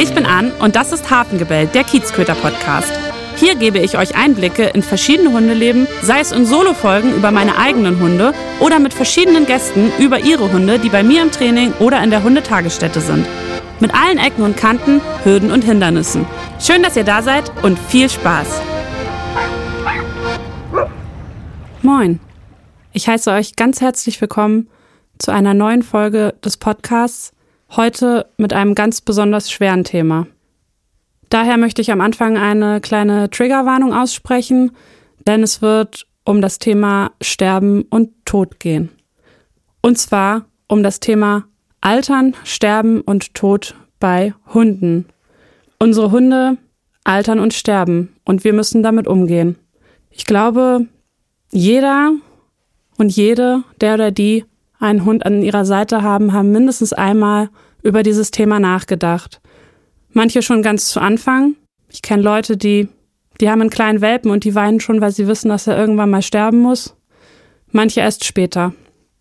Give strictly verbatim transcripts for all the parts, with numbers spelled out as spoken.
Ich bin Ann und das ist Hafengebell, der Kiezköter-Podcast. Hier gebe ich euch Einblicke in verschiedene Hundeleben, sei es in Solo-Folgen über meine eigenen Hunde oder mit verschiedenen Gästen über ihre Hunde, die bei mir im Training oder in der Hundetagesstätte sind. Mit allen Ecken und Kanten, Hürden und Hindernissen. Schön, dass ihr da seid und viel Spaß. Moin. Ich heiße euch ganz herzlich willkommen zu einer neuen Folge des Podcasts, heute mit einem ganz besonders schweren Thema. Daher möchte ich am Anfang eine kleine Triggerwarnung aussprechen, denn es wird um das Thema Sterben und Tod gehen. Und zwar um das Thema Altern, Sterben und Tod bei Hunden. Unsere Hunde altern und sterben und wir müssen damit umgehen. Ich glaube, jeder und jede, der oder die einen Hund an ihrer Seite haben, haben mindestens einmal über dieses Thema nachgedacht. Manche schon ganz zu Anfang. Ich kenne Leute, die, die haben einen kleinen Welpen und die weinen schon, weil sie wissen, dass er irgendwann mal sterben muss. Manche erst später.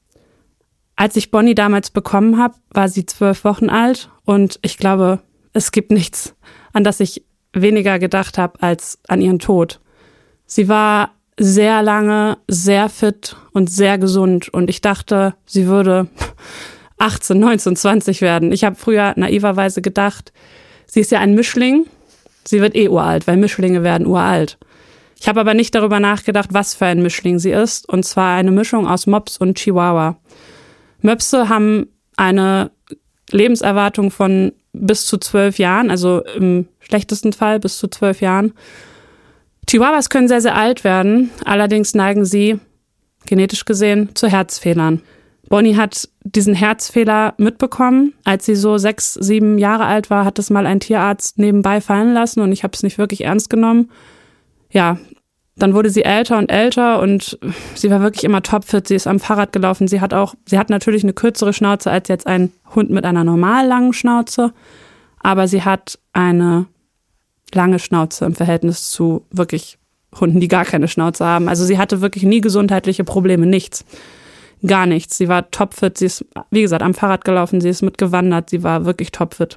Als ich Bonnie damals bekommen habe, war sie zwölf Wochen alt und ich glaube, es gibt nichts, an das ich weniger gedacht habe als an ihren Tod. Sie war sehr lange, sehr fit und sehr gesund und ich dachte, sie würde achtzehn, neunzehn, zwanzig werden. Ich habe früher naiverweise gedacht, sie ist ja ein Mischling, sie wird eh uralt, weil Mischlinge werden uralt. Ich habe aber nicht darüber nachgedacht, was für ein Mischling sie ist, und zwar eine Mischung aus Mops und Chihuahua. Möpse haben eine Lebenserwartung von bis zu zwölf Jahren, also im schlechtesten Fall bis zu zwölf Jahren. Chihuahuas können sehr, sehr alt werden, allerdings neigen sie, genetisch gesehen, zu Herzfehlern. Bonnie hat diesen Herzfehler mitbekommen. Als sie so sechs, sieben Jahre alt war, hat es mal ein Tierarzt nebenbei fallen lassen und ich habe es nicht wirklich ernst genommen. Ja, dann wurde sie älter und älter und sie war wirklich immer topfit. Sie ist am Fahrrad gelaufen. Sie hat auch, sie hat natürlich eine kürzere Schnauze als jetzt ein Hund mit einer normal langen Schnauze, aber sie hat eine lange Schnauze im Verhältnis zu wirklich Hunden, die gar keine Schnauze haben. Also sie hatte wirklich nie gesundheitliche Probleme, nichts. Gar nichts. Sie war topfit. Sie ist, wie gesagt, am Fahrrad gelaufen. Sie ist mitgewandert. Sie war wirklich topfit.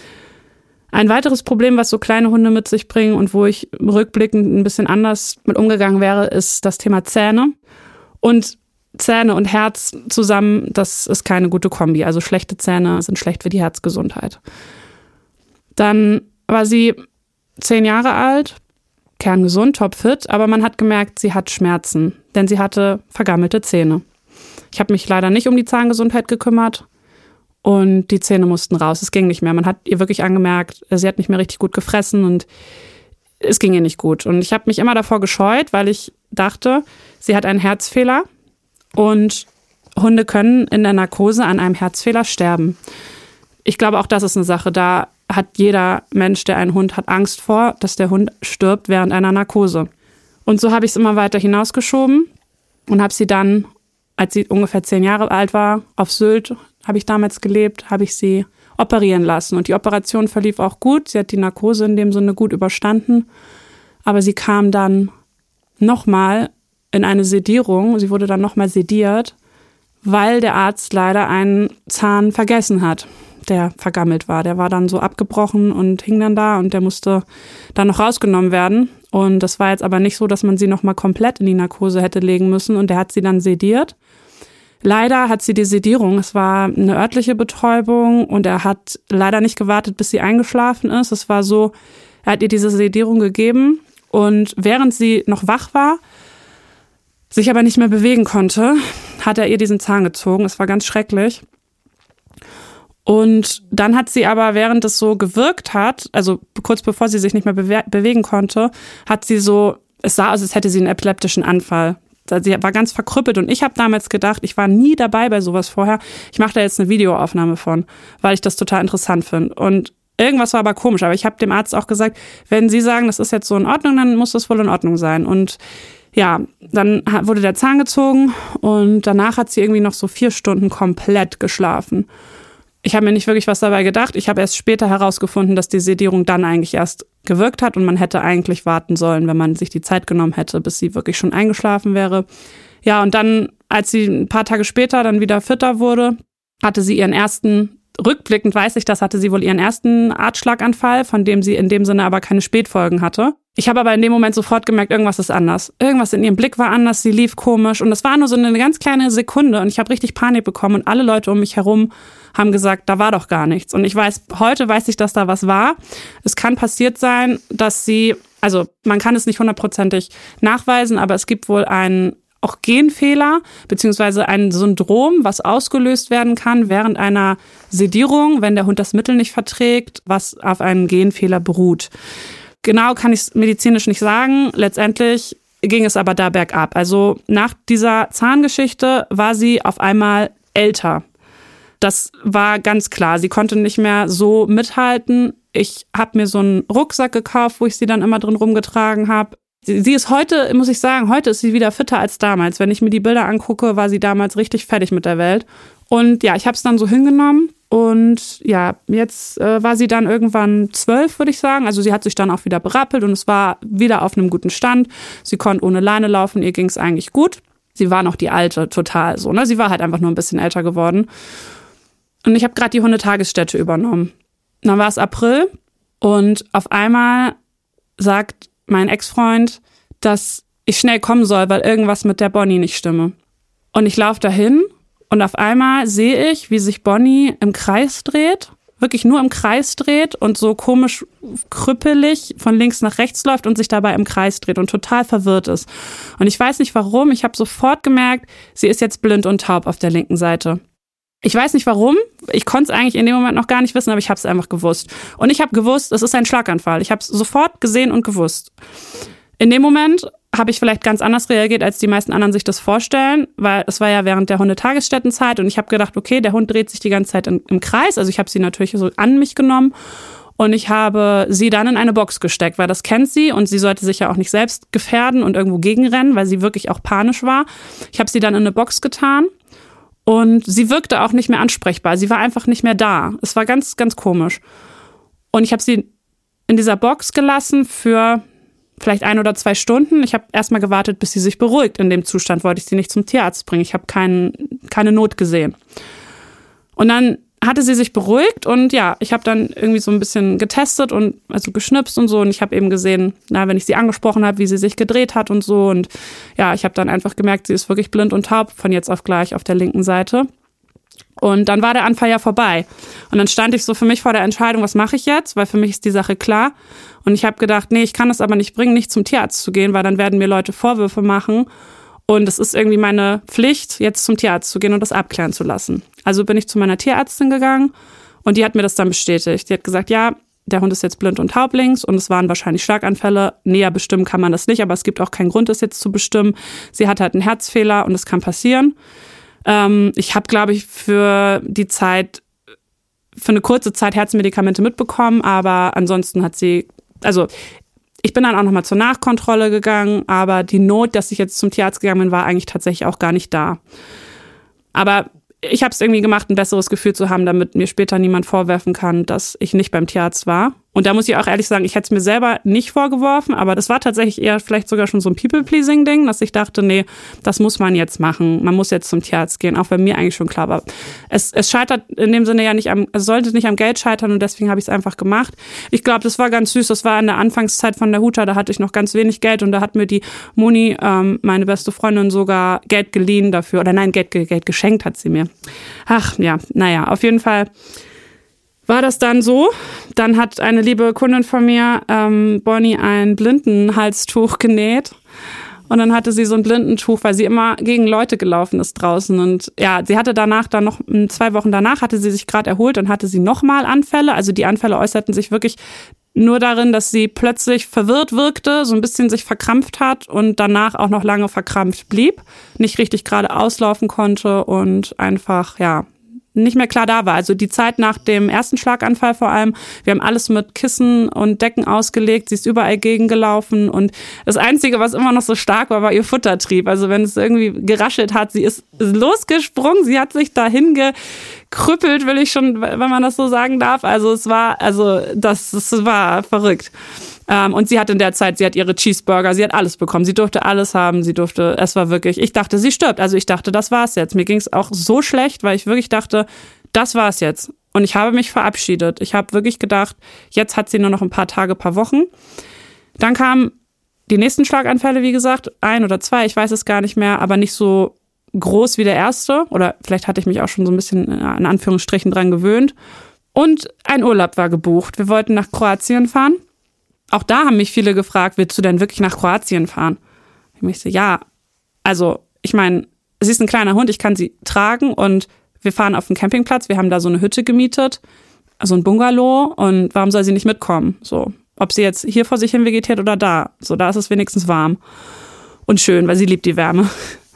Ein weiteres Problem, was so kleine Hunde mit sich bringen und wo ich rückblickend ein bisschen anders mit umgegangen wäre, ist das Thema Zähne. Und Zähne und Herz zusammen, das ist keine gute Kombi. Also schlechte Zähne sind schlecht für die Herzgesundheit. Dann war sie zehn Jahre alt, kerngesund, topfit, aber man hat gemerkt, sie hat Schmerzen, denn sie hatte vergammelte Zähne. Ich habe mich leider nicht um die Zahngesundheit gekümmert und die Zähne mussten raus. Es ging nicht mehr. Man hat ihr wirklich angemerkt, sie hat nicht mehr richtig gut gefressen und es ging ihr nicht gut. Und ich habe mich immer davor gescheut, weil ich dachte, sie hat einen Herzfehler und Hunde können in der Narkose an einem Herzfehler sterben. Ich glaube, auch das ist eine Sache. Da hat jeder Mensch, der einen Hund hat, Angst vor, dass der Hund stirbt während einer Narkose. Und so habe ich es immer weiter hinausgeschoben und habe sie dann, als sie ungefähr zehn Jahre alt war, auf Sylt, habe ich damals gelebt, habe ich sie operieren lassen. Und die Operation verlief auch gut. Sie hat die Narkose in dem Sinne gut überstanden. Aber sie kam dann nochmal in eine Sedierung. Sie wurde dann nochmal sediert, weil der Arzt leider einen Zahn vergessen hat, der vergammelt war. Der war dann so abgebrochen und hing dann da und der musste dann noch rausgenommen werden. Und das war jetzt aber nicht so, dass man sie nochmal komplett in die Narkose hätte legen müssen und der hat sie dann sediert. Leider hat sie die Sedierung, es war eine örtliche Betäubung und er hat leider nicht gewartet, bis sie eingeschlafen ist. Es war so, er hat ihr diese Sedierung gegeben und während sie noch wach war, sich aber nicht mehr bewegen konnte, hat er ihr diesen Zahn gezogen. Es war ganz schrecklich. Und dann hat sie aber, während es so gewirkt hat, also kurz bevor sie sich nicht mehr bewe- bewegen konnte, hat sie so, es sah aus, als hätte sie einen epileptischen Anfall. Sie war ganz verkrüppelt und ich habe damals gedacht, ich war nie dabei bei sowas vorher. Ich mache da jetzt eine Videoaufnahme von, weil ich das total interessant finde. Und irgendwas war aber komisch, aber ich habe dem Arzt auch gesagt, wenn Sie sagen, das ist jetzt so in Ordnung, dann muss das wohl in Ordnung sein. Und ja, dann wurde der Zahn gezogen und danach hat sie irgendwie noch so vier Stunden komplett geschlafen. Ich habe mir nicht wirklich was dabei gedacht. Ich habe erst später herausgefunden, dass die Sedierung dann eigentlich erst gewirkt hat und man hätte eigentlich warten sollen, wenn man sich die Zeit genommen hätte, bis sie wirklich schon eingeschlafen wäre. Ja, und dann, als sie ein paar Tage später dann wieder fitter wurde, hatte sie ihren ersten rückblickend weiß ich, das hatte sie wohl ihren ersten Herzschlaganfall, von dem sie in dem Sinne aber keine Spätfolgen hatte. Ich habe aber in dem Moment sofort gemerkt, irgendwas ist anders. Irgendwas in ihrem Blick war anders, sie lief komisch und das war nur so eine ganz kleine Sekunde und ich habe richtig Panik bekommen und alle Leute um mich herum haben gesagt, da war doch gar nichts. Und ich weiß, heute weiß ich, dass da was war. Es kann passiert sein, dass sie, also man kann es nicht hundertprozentig nachweisen, aber es gibt wohl einen auch Genfehler, beziehungsweise ein Syndrom, was ausgelöst werden kann während einer Sedierung, wenn der Hund das Mittel nicht verträgt, was auf einen Genfehler beruht. Genau kann ich es medizinisch nicht sagen. Letztendlich ging es aber da bergab. Also nach dieser Zahngeschichte war sie auf einmal älter. Das war ganz klar. Sie konnte nicht mehr so mithalten. Ich habe mir so einen Rucksack gekauft, wo ich sie dann immer drin rumgetragen habe. Sie ist heute, muss ich sagen, heute ist sie wieder fitter als damals. Wenn ich mir die Bilder angucke, war sie damals richtig fertig mit der Welt. Und ja, ich habe es dann so hingenommen. Und ja, jetzt äh, war sie dann irgendwann zwölf, würde ich sagen. Also sie hat sich dann auch wieder berappelt und es war wieder auf einem guten Stand. Sie konnte ohne Leine laufen, ihr ging es eigentlich gut. Sie war noch die Alte, total so, ne? Sie war halt einfach nur ein bisschen älter geworden. Und ich habe gerade die Hundetagesstätte übernommen. Dann war es April und auf einmal sagt mein Ex-Freund, dass ich schnell kommen soll, weil irgendwas mit der Bonnie nicht stimme. Und ich laufe dahin und auf einmal sehe ich, wie sich Bonnie im Kreis dreht, wirklich nur im Kreis dreht und so komisch krüppelig von links nach rechts läuft und sich dabei im Kreis dreht und total verwirrt ist. Und ich weiß nicht warum, ich habe sofort gemerkt, sie ist jetzt blind und taub auf der linken Seite. Ich weiß nicht warum, ich konnte es eigentlich in dem Moment noch gar nicht wissen, aber ich habe es einfach gewusst. Und ich habe gewusst, es ist ein Schlaganfall. Ich habe es sofort gesehen und gewusst. In dem Moment habe ich vielleicht ganz anders reagiert, als die meisten anderen sich das vorstellen, weil es war ja während der Hundetagesstättenzeit und ich habe gedacht, okay, der Hund dreht sich die ganze Zeit in, im Kreis. Also ich habe sie natürlich so an mich genommen und ich habe sie dann in eine Box gesteckt, weil das kennt sie und sie sollte sich ja auch nicht selbst gefährden und irgendwo gegenrennen, weil sie wirklich auch panisch war. Ich habe sie dann in eine Box getan. Und sie wirkte auch nicht mehr ansprechbar. Sie war einfach nicht mehr da. Es war ganz, ganz komisch. Und ich habe sie in dieser Box gelassen für vielleicht ein oder zwei Stunden. Ich habe erstmal gewartet, bis sie sich beruhigt. In dem Zustand wollte ich sie nicht zum Tierarzt bringen. Ich habe kein, keine Not gesehen. Und dann hatte sie sich beruhigt und ja, ich habe dann irgendwie so ein bisschen getestet und also geschnipst und so und ich habe eben gesehen, na, wenn ich sie angesprochen habe, wie sie sich gedreht hat und so und ja, ich habe dann einfach gemerkt, sie ist wirklich blind und taub von jetzt auf gleich auf der linken Seite. Und dann war der Anfall ja vorbei. Und dann stand ich so für mich vor der Entscheidung, was mache ich jetzt? Weil für mich ist die Sache klar. Und ich habe gedacht, nee, ich kann es aber nicht bringen, nicht zum Tierarzt zu gehen, weil dann werden mir Leute Vorwürfe machen. Und es ist irgendwie meine Pflicht, jetzt zum Tierarzt zu gehen und das abklären zu lassen. Also bin ich zu meiner Tierärztin gegangen und die hat mir das dann bestätigt. Die hat gesagt, ja, der Hund ist jetzt blind und taub links und es waren wahrscheinlich Schlaganfälle. Näher bestimmen kann man das nicht, aber es gibt auch keinen Grund, das jetzt zu bestimmen. Sie hat halt einen Herzfehler und es kann passieren. Ähm, ich habe, glaube ich, für die Zeit, für eine kurze Zeit Herzmedikamente mitbekommen, aber ansonsten hat sie, also ich bin dann auch nochmal zur Nachkontrolle gegangen, aber die Not, dass ich jetzt zum Tierarzt gegangen bin, war eigentlich tatsächlich auch gar nicht da. Aber ich habe es irgendwie gemacht, ein besseres Gefühl zu haben, damit mir später niemand vorwerfen kann, dass ich nicht beim Tierarzt war. Und da muss ich auch ehrlich sagen, ich hätte es mir selber nicht vorgeworfen, aber das war tatsächlich eher vielleicht sogar schon so ein People-Pleasing-Ding, dass ich dachte, nee, das muss man jetzt machen. Man muss jetzt zum Tierarzt gehen, auch wenn mir eigentlich schon klar war. Es, es scheitert in dem Sinne ja nicht am, es sollte nicht am Geld scheitern und deswegen habe ich es einfach gemacht. Ich glaube, das war ganz süß. Das war in der Anfangszeit von der Huta, da hatte ich noch ganz wenig Geld und da hat mir die Moni, ähm, meine beste Freundin, sogar Geld geliehen dafür. Oder nein, Geld, Geld geschenkt hat sie mir. Ach ja, naja, auf jeden Fall war das dann so. Dann hat eine liebe Kundin von mir, ähm, Bonnie, ein Blindenhalstuch genäht. Und dann hatte sie so ein Blindentuch, weil sie immer gegen Leute gelaufen ist draußen. Und ja, sie hatte danach dann noch, zwei Wochen danach hatte sie sich gerade erholt und hatte sie nochmal Anfälle. Also die Anfälle äußerten sich wirklich nur darin, dass sie plötzlich verwirrt wirkte, so ein bisschen sich verkrampft hat und danach auch noch lange verkrampft blieb, nicht richtig gerade auslaufen konnte und einfach, ja, nicht mehr klar da war. Also die Zeit nach dem ersten Schlaganfall vor allem, wir haben alles mit Kissen und Decken ausgelegt, sie ist überall gegengelaufen und das Einzige, was immer noch so stark war, war ihr Futtertrieb. Also wenn es irgendwie geraschelt hat, sie ist losgesprungen, sie hat sich dahin gekrüppelt, will ich schon, wenn man das so sagen darf. Also es war, also das, das war verrückt. Und sie hat in der Zeit, sie hat ihre Cheeseburger, sie hat alles bekommen, sie durfte alles haben, sie durfte, es war wirklich, ich dachte, sie stirbt, also ich dachte, das war's jetzt. Mir ging's auch so schlecht, weil ich wirklich dachte, das war's jetzt. Und ich habe mich verabschiedet. Ich habe wirklich gedacht, jetzt hat sie nur noch ein paar Tage, paar Wochen. Dann kamen die nächsten Schlaganfälle, wie gesagt, ein oder zwei, ich weiß es gar nicht mehr, aber nicht so groß wie der erste. Oder vielleicht hatte ich mich auch schon so ein bisschen in Anführungsstrichen dran gewöhnt. Und ein Urlaub war gebucht. Wir wollten nach Kroatien fahren. Auch da haben mich viele gefragt, willst du denn wirklich nach Kroatien fahren? Ich möchte, ja, also ich meine, sie ist ein kleiner Hund, ich kann sie tragen und wir fahren auf den Campingplatz, wir haben da so eine Hütte gemietet, also ein Bungalow, und warum soll sie nicht mitkommen? So, ob sie jetzt hier vor sich hin vegetiert oder da, so, da ist es wenigstens warm und schön, weil sie liebt die Wärme.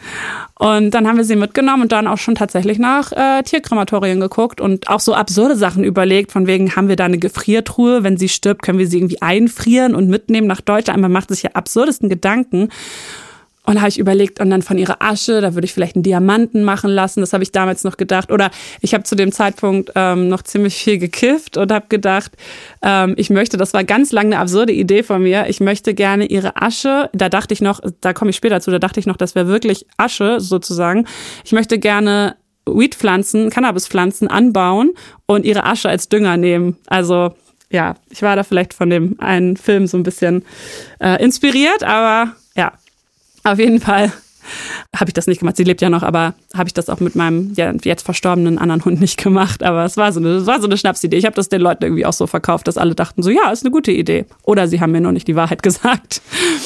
Und dann haben wir sie mitgenommen und dann auch schon tatsächlich nach äh, Tierkrematorien geguckt und auch so absurde Sachen überlegt, von wegen, haben wir da eine Gefriertruhe, wenn sie stirbt, können wir sie irgendwie einfrieren und mitnehmen nach Deutschland. Man macht sich ja absurdesten Gedanken. Und da habe ich überlegt, und dann von ihrer Asche, da würde ich vielleicht einen Diamanten machen lassen. Das habe ich damals noch gedacht. Oder ich habe zu dem Zeitpunkt ähm, noch ziemlich viel gekifft und habe gedacht, ähm, ich möchte, das war ganz lange eine absurde Idee von mir, ich möchte gerne ihre Asche, da dachte ich noch, da komme ich später zu, da dachte ich noch, das wäre wirklich Asche sozusagen. Ich möchte gerne Weedpflanzen, Cannabispflanzen anbauen und ihre Asche als Dünger nehmen. Also ja, ich war da vielleicht von dem einen Film so ein bisschen äh, inspiriert, aber ja. Auf jeden Fall habe ich das nicht gemacht. Sie lebt ja noch, aber habe ich das auch mit meinem ja, jetzt verstorbenen anderen Hund nicht gemacht. Aber es war so eine, es war so eine Schnapsidee. Ich habe das den Leuten irgendwie auch so verkauft, dass alle dachten so, ja, ist eine gute Idee. Oder sie haben mir noch nicht die Wahrheit gesagt.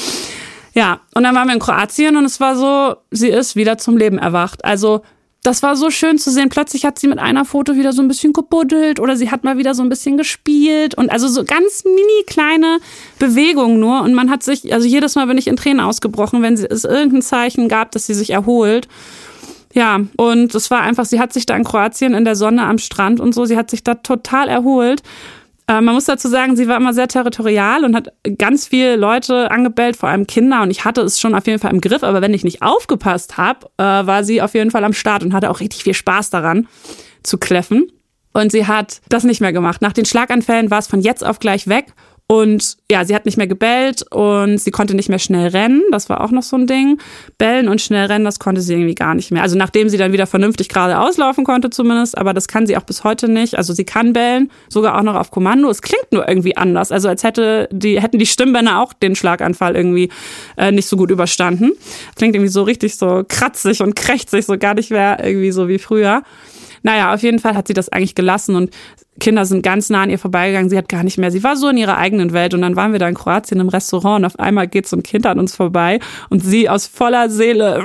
Ja, und dann waren wir in Kroatien und es war so, sie ist wieder zum Leben erwacht. Also das war so schön zu sehen. Plötzlich hat sie mit einer Foto wieder so ein bisschen gebuddelt oder sie hat mal wieder so ein bisschen gespielt und also so ganz mini kleine Bewegungen nur. Und man hat sich, also jedes Mal bin ich in Tränen ausgebrochen, wenn es irgendein Zeichen gab, dass sie sich erholt. Ja, und es war einfach, sie hat sich da in Kroatien in der Sonne am Strand und so, sie hat sich da total erholt. Man muss dazu sagen, sie war immer sehr territorial und hat ganz viele Leute angebellt, vor allem Kinder. Und ich hatte es schon auf jeden Fall im Griff. Aber wenn ich nicht aufgepasst habe, äh, war sie auf jeden Fall am Start und hatte auch richtig viel Spaß daran, zu kläffen. Und sie hat das nicht mehr gemacht. Nach den Schlaganfällen war es von jetzt auf gleich weg. Und ja, sie hat nicht mehr gebellt und sie konnte nicht mehr schnell rennen. Das war auch noch so ein Ding. Bellen und schnell rennen, das konnte sie irgendwie gar nicht mehr. Also nachdem sie dann wieder vernünftig geradeaus laufen konnte zumindest, aber das kann sie auch bis heute nicht. Also sie kann bellen, sogar auch noch auf Kommando. Es klingt nur irgendwie anders. Also als hätte die, hätten die Stimmbänder auch den Schlaganfall irgendwie äh, nicht so gut überstanden. Klingt irgendwie so richtig so kratzig und krächzig, so gar nicht mehr irgendwie so wie früher. Naja, auf jeden Fall hat sie das eigentlich gelassen und Kinder sind ganz nah an ihr vorbeigegangen. Sie hat gar nicht mehr, sie war so in ihrer eigenen Welt. Und dann waren wir da in Kroatien im Restaurant und auf einmal geht so ein Kind an uns vorbei und sie aus voller Seele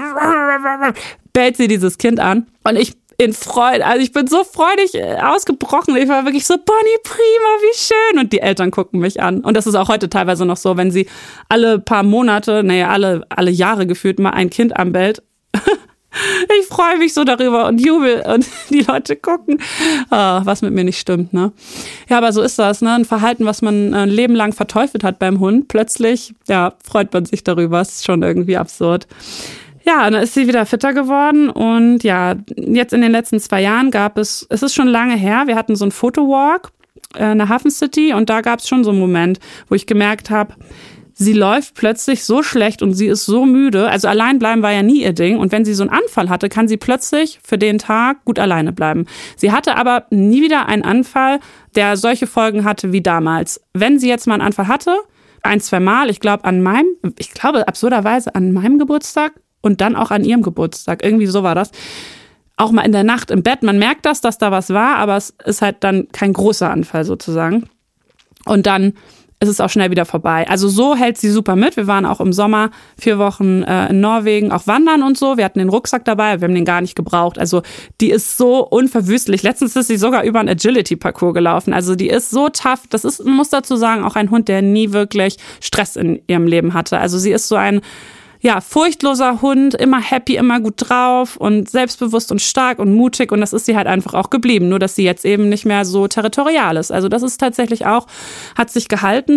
bellt sie dieses Kind an. Und ich in Freude, also ich bin so freudig ausgebrochen. Ich war wirklich so, Bonnie, prima, wie schön. Und die Eltern gucken mich an. Und das ist auch heute teilweise noch so, wenn sie alle paar Monate, naja, alle, alle Jahre gefühlt mal ein Kind anbellt. Ich freue mich so darüber und jubel und die Leute gucken, oh, was mit mir nicht stimmt, ne? Ja, aber so ist das, ne? Ein Verhalten, was man ein Leben lang verteufelt hat beim Hund, plötzlich, ja, freut man sich darüber. Das ist schon irgendwie absurd. Ja, dann ist sie wieder fitter geworden und ja, jetzt in den letzten zwei Jahren gab es, es ist schon lange her, wir hatten so einen Fotowalk in der Hafen City und da gab es schon so einen Moment, wo ich gemerkt habe, sie läuft plötzlich so schlecht und sie ist so müde. Also allein bleiben war ja nie ihr Ding. Und wenn sie so einen Anfall hatte, kann sie plötzlich für den Tag gut alleine bleiben. Sie hatte aber nie wieder einen Anfall, der solche Folgen hatte wie damals. Wenn sie jetzt mal einen Anfall hatte, ein, zwei Mal, ich glaube an meinem, ich glaube absurderweise an meinem Geburtstag und dann auch an ihrem Geburtstag. Irgendwie so war das. Auch mal in der Nacht im Bett. Man merkt das, dass da was war, aber es ist halt dann kein großer Anfall sozusagen. Und dann es ist auch schnell wieder vorbei. Also so hält sie super mit. Wir waren auch im Sommer vier Wochen äh, in Norwegen, auch wandern und so. Wir hatten den Rucksack dabei, wir haben den gar nicht gebraucht. Also die ist so unverwüstlich. Letztens ist sie sogar über einen Agility-Parcours gelaufen. Also die ist so tough. Das ist, man muss dazu sagen, auch ein Hund, der nie wirklich Stress in ihrem Leben hatte. Also sie ist so ein ja, furchtloser Hund, immer happy, immer gut drauf und selbstbewusst und stark und mutig und das ist sie halt einfach auch geblieben, nur dass sie jetzt eben nicht mehr so territorial ist. Also das ist tatsächlich auch, hat sich gehalten.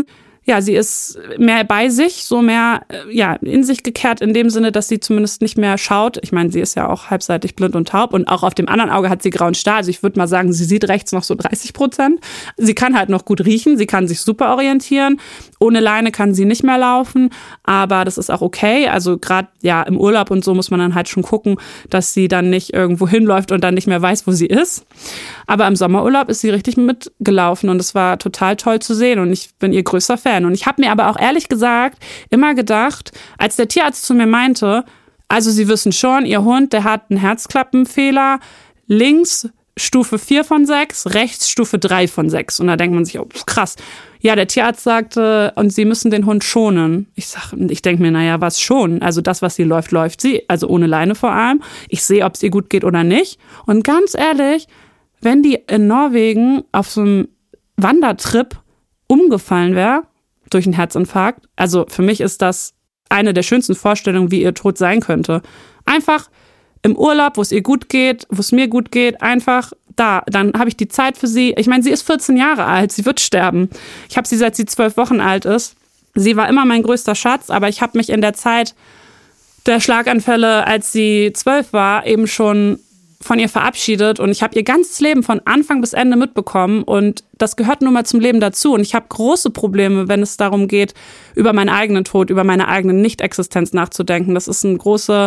ja, sie ist mehr bei sich, so mehr ja in sich gekehrt in dem Sinne, dass sie zumindest nicht mehr schaut. Ich meine, sie ist ja auch halbseitig blind und taub und auch auf dem anderen Auge hat sie grauen Star. Also ich würde mal sagen, sie sieht rechts noch so dreißig Prozent. Sie kann halt noch gut riechen, sie kann sich super orientieren. Ohne Leine kann sie nicht mehr laufen, aber das ist auch okay. Also gerade ja im Urlaub und so muss man dann halt schon gucken, dass sie dann nicht irgendwo hinläuft und dann nicht mehr weiß, wo sie ist. Aber im Sommerurlaub ist sie richtig mitgelaufen und es war total toll zu sehen und ich bin ihr größter Fan. Und ich habe mir aber auch ehrlich gesagt immer gedacht, als der Tierarzt zu mir meinte, also Sie wissen schon, Ihr Hund, der hat einen Herzklappenfehler, links Stufe vier von sechs, rechts Stufe drei von sechs. Und da denkt man sich, oh krass. Ja, der Tierarzt sagte, und Sie müssen den Hund schonen. Ich sag, ich denke mir, naja, was schonen? Also das, was sie läuft, läuft sie. Also ohne Leine vor allem. Ich sehe, ob es ihr gut geht oder nicht. Und ganz ehrlich, wenn die in Norwegen auf so einem Wandertrip umgefallen wäre, durch einen Herzinfarkt. Also für mich ist das eine der schönsten Vorstellungen, wie ihr Tod sein könnte. Einfach im Urlaub, wo es ihr gut geht, wo es mir gut geht, einfach da. Dann habe ich die Zeit für sie. Ich meine, sie ist vierzehn Jahre alt, sie wird sterben. Ich habe sie, seit sie zwölf Wochen alt ist. Sie war immer mein größter Schatz, aber ich habe mich in der Zeit der Schlaganfälle, als sie zwölf war, eben schon von ihr verabschiedet und ich habe ihr ganzes Leben von Anfang bis Ende mitbekommen und das gehört nun mal zum Leben dazu und ich habe große Probleme, wenn es darum geht, über meinen eigenen Tod, über meine eigene Nicht-Existenz nachzudenken. Das ist eine große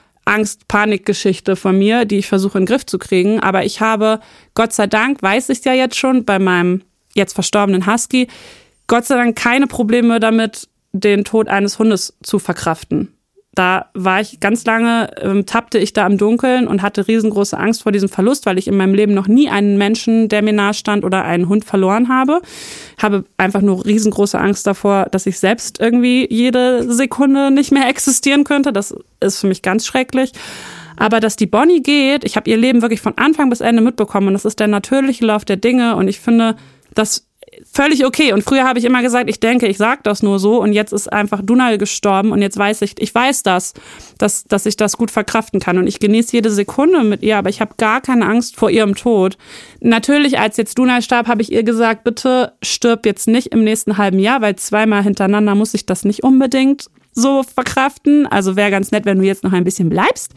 Angst-Panik-Geschichte von mir, die ich versuche in den Griff zu kriegen, aber ich habe, Gott sei Dank, weiß ich ja jetzt schon, bei meinem jetzt verstorbenen Husky, Gott sei Dank keine Probleme damit, den Tod eines Hundes zu verkraften. Da war ich ganz lange, ähm, tappte ich da im Dunkeln und hatte riesengroße Angst vor diesem Verlust, weil ich in meinem Leben noch nie einen Menschen, der mir nahe stand oder einen Hund verloren habe. Habe einfach nur riesengroße Angst davor, dass ich selbst irgendwie jede Sekunde nicht mehr existieren könnte. Das ist für mich ganz schrecklich. Aber dass die Bonnie geht, ich habe ihr Leben wirklich von Anfang bis Ende mitbekommen und das ist der natürliche Lauf der Dinge und ich finde, das völlig okay. Und früher habe ich immer gesagt, ich denke, ich sage das nur so und jetzt ist einfach Dunal gestorben und jetzt weiß ich, ich weiß das, dass, dass ich das gut verkraften kann und ich genieße jede Sekunde mit ihr, aber ich habe gar keine Angst vor ihrem Tod. Natürlich, als jetzt Dunal starb, habe ich ihr gesagt, bitte stirb jetzt nicht im nächsten halben Jahr, weil zweimal hintereinander muss ich das nicht unbedingt so verkraften. Also wäre ganz nett, wenn du jetzt noch ein bisschen bleibst.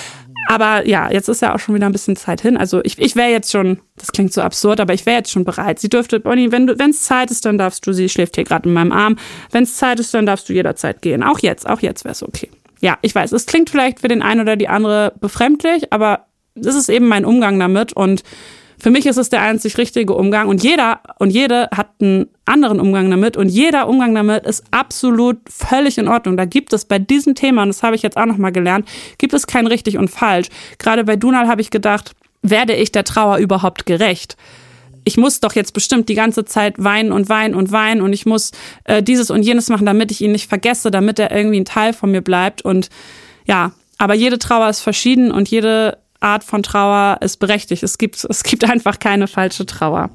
Aber ja, jetzt ist ja auch schon wieder ein bisschen Zeit hin. Also ich, ich wäre jetzt schon, das klingt so absurd, aber ich wäre jetzt schon bereit. Sie dürfte, Bonnie, wenn du, wenn es Zeit ist, dann darfst du, sie schläft hier gerade in meinem Arm. Wenn es Zeit ist, dann darfst du jederzeit gehen. Auch jetzt, auch jetzt wäre es okay. Ja, ich weiß, es klingt vielleicht für den einen oder die andere befremdlich, aber das ist eben mein Umgang damit und für mich ist es der einzig richtige Umgang und jeder und jede hat einen anderen Umgang damit und jeder Umgang damit ist absolut völlig in Ordnung. Da gibt es bei diesem Thema, und das habe ich jetzt auch nochmal gelernt, gibt es kein richtig und falsch. Gerade bei Dunal habe ich gedacht, werde ich der Trauer überhaupt gerecht? Ich muss doch jetzt bestimmt die ganze Zeit weinen und weinen und weinen und ich muss äh, dieses und jenes machen, damit ich ihn nicht vergesse, damit er irgendwie ein Teil von mir bleibt. Und ja, aber jede Trauer ist verschieden und jede Art von Trauer ist berechtigt. Es gibt, es gibt einfach keine falsche Trauer.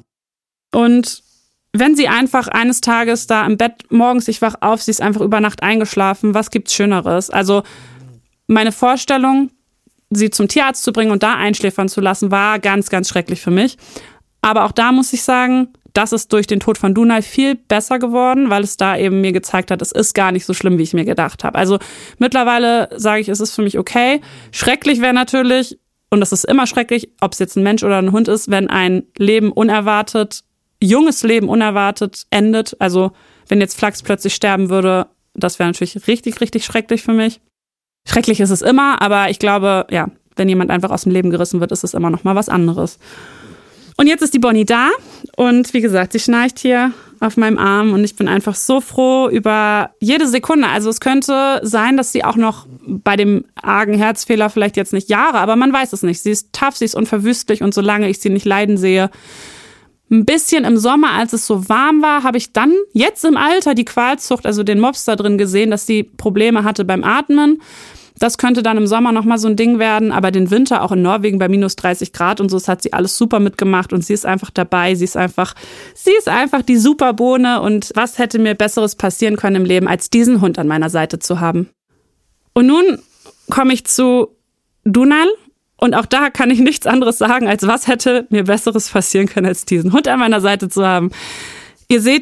Und wenn sie einfach eines Tages da im Bett morgens, ich wach auf, sie ist einfach über Nacht eingeschlafen, was gibt's Schöneres? Also meine Vorstellung, sie zum Tierarzt zu bringen und da einschläfern zu lassen, war ganz, ganz schrecklich für mich. Aber auch da muss ich sagen, das ist durch den Tod von Dunal viel besser geworden, weil es da eben mir gezeigt hat, es ist gar nicht so schlimm, wie ich mir gedacht habe. Also mittlerweile sage ich, es ist für mich okay. Schrecklich wäre natürlich, und das ist immer schrecklich, ob es jetzt ein Mensch oder ein Hund ist, wenn ein Leben unerwartet, junges Leben unerwartet endet. Also wenn jetzt Flachs plötzlich sterben würde, das wäre natürlich richtig, richtig schrecklich für mich. Schrecklich ist es immer, aber ich glaube, ja, wenn jemand einfach aus dem Leben gerissen wird, ist es immer noch mal was anderes. Und jetzt ist die Bonnie da und wie gesagt, sie schnarcht hier auf meinem Arm und ich bin einfach so froh über jede Sekunde. Also es könnte sein, dass sie auch noch bei dem argen Herzfehler vielleicht jetzt nicht Jahre, aber man weiß es nicht. Sie ist tough, sie ist unverwüstlich und solange ich sie nicht leiden sehe, ein bisschen im Sommer, als es so warm war, habe ich dann jetzt im Alter die Qualzucht, also den Mops da drin gesehen, dass sie Probleme hatte beim Atmen. Das könnte dann im Sommer nochmal so ein Ding werden, aber den Winter auch in Norwegen bei minus dreißig Grad und so, das hat sie alles super mitgemacht und sie ist einfach dabei, sie ist einfach, sie ist einfach die Superbohne und was hätte mir Besseres passieren können im Leben, als diesen Hund an meiner Seite zu haben. Und nun komme ich zu Dunal und auch da kann ich nichts anderes sagen, als was hätte mir Besseres passieren können, als diesen Hund an meiner Seite zu haben. Ihr seht,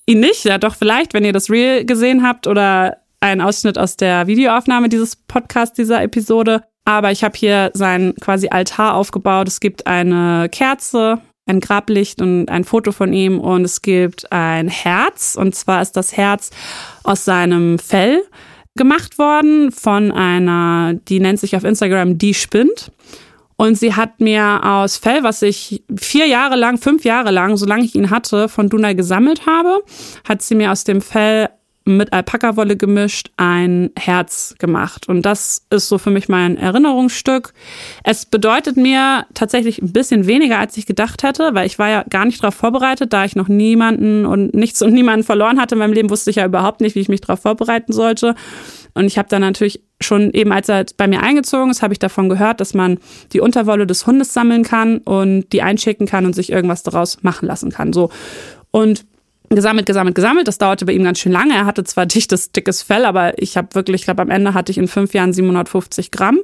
ihn nicht, ja doch vielleicht, wenn ihr das Reel gesehen habt oder einen Ausschnitt aus der Videoaufnahme dieses Podcasts, dieser Episode. Aber ich habe hier sein quasi Altar aufgebaut. Es gibt eine Kerze, ein Grablicht und ein Foto von ihm und es gibt ein Herz. Und zwar ist das Herz aus seinem Fell gemacht worden von einer, die nennt sich auf Instagram Die Spinnt. Und sie hat mir aus Fell, was ich vier Jahre lang, fünf Jahre lang, solange ich ihn hatte, von Dunal gesammelt habe, hat sie mir aus dem Fell mit Alpaka-Wolle gemischt ein Herz gemacht. Und das ist so für mich mein Erinnerungsstück. Es bedeutet mir tatsächlich ein bisschen weniger, als ich gedacht hätte, weil ich war ja gar nicht darauf vorbereitet, da ich noch niemanden und nichts und niemanden verloren hatte in meinem Leben, wusste ich ja überhaupt nicht, wie ich mich darauf vorbereiten sollte. Und ich habe dann natürlich schon eben, als er bei mir eingezogen ist, habe ich davon gehört, dass man die Unterwolle des Hundes sammeln kann und die einschicken kann und sich irgendwas daraus machen lassen kann. So. Und gesammelt, gesammelt, gesammelt. Das dauerte bei ihm ganz schön lange. Er hatte zwar dichtes, dickes Fell, aber ich habe wirklich, ich glaube, am Ende hatte ich in fünf Jahren siebenhundertfünfzig Gramm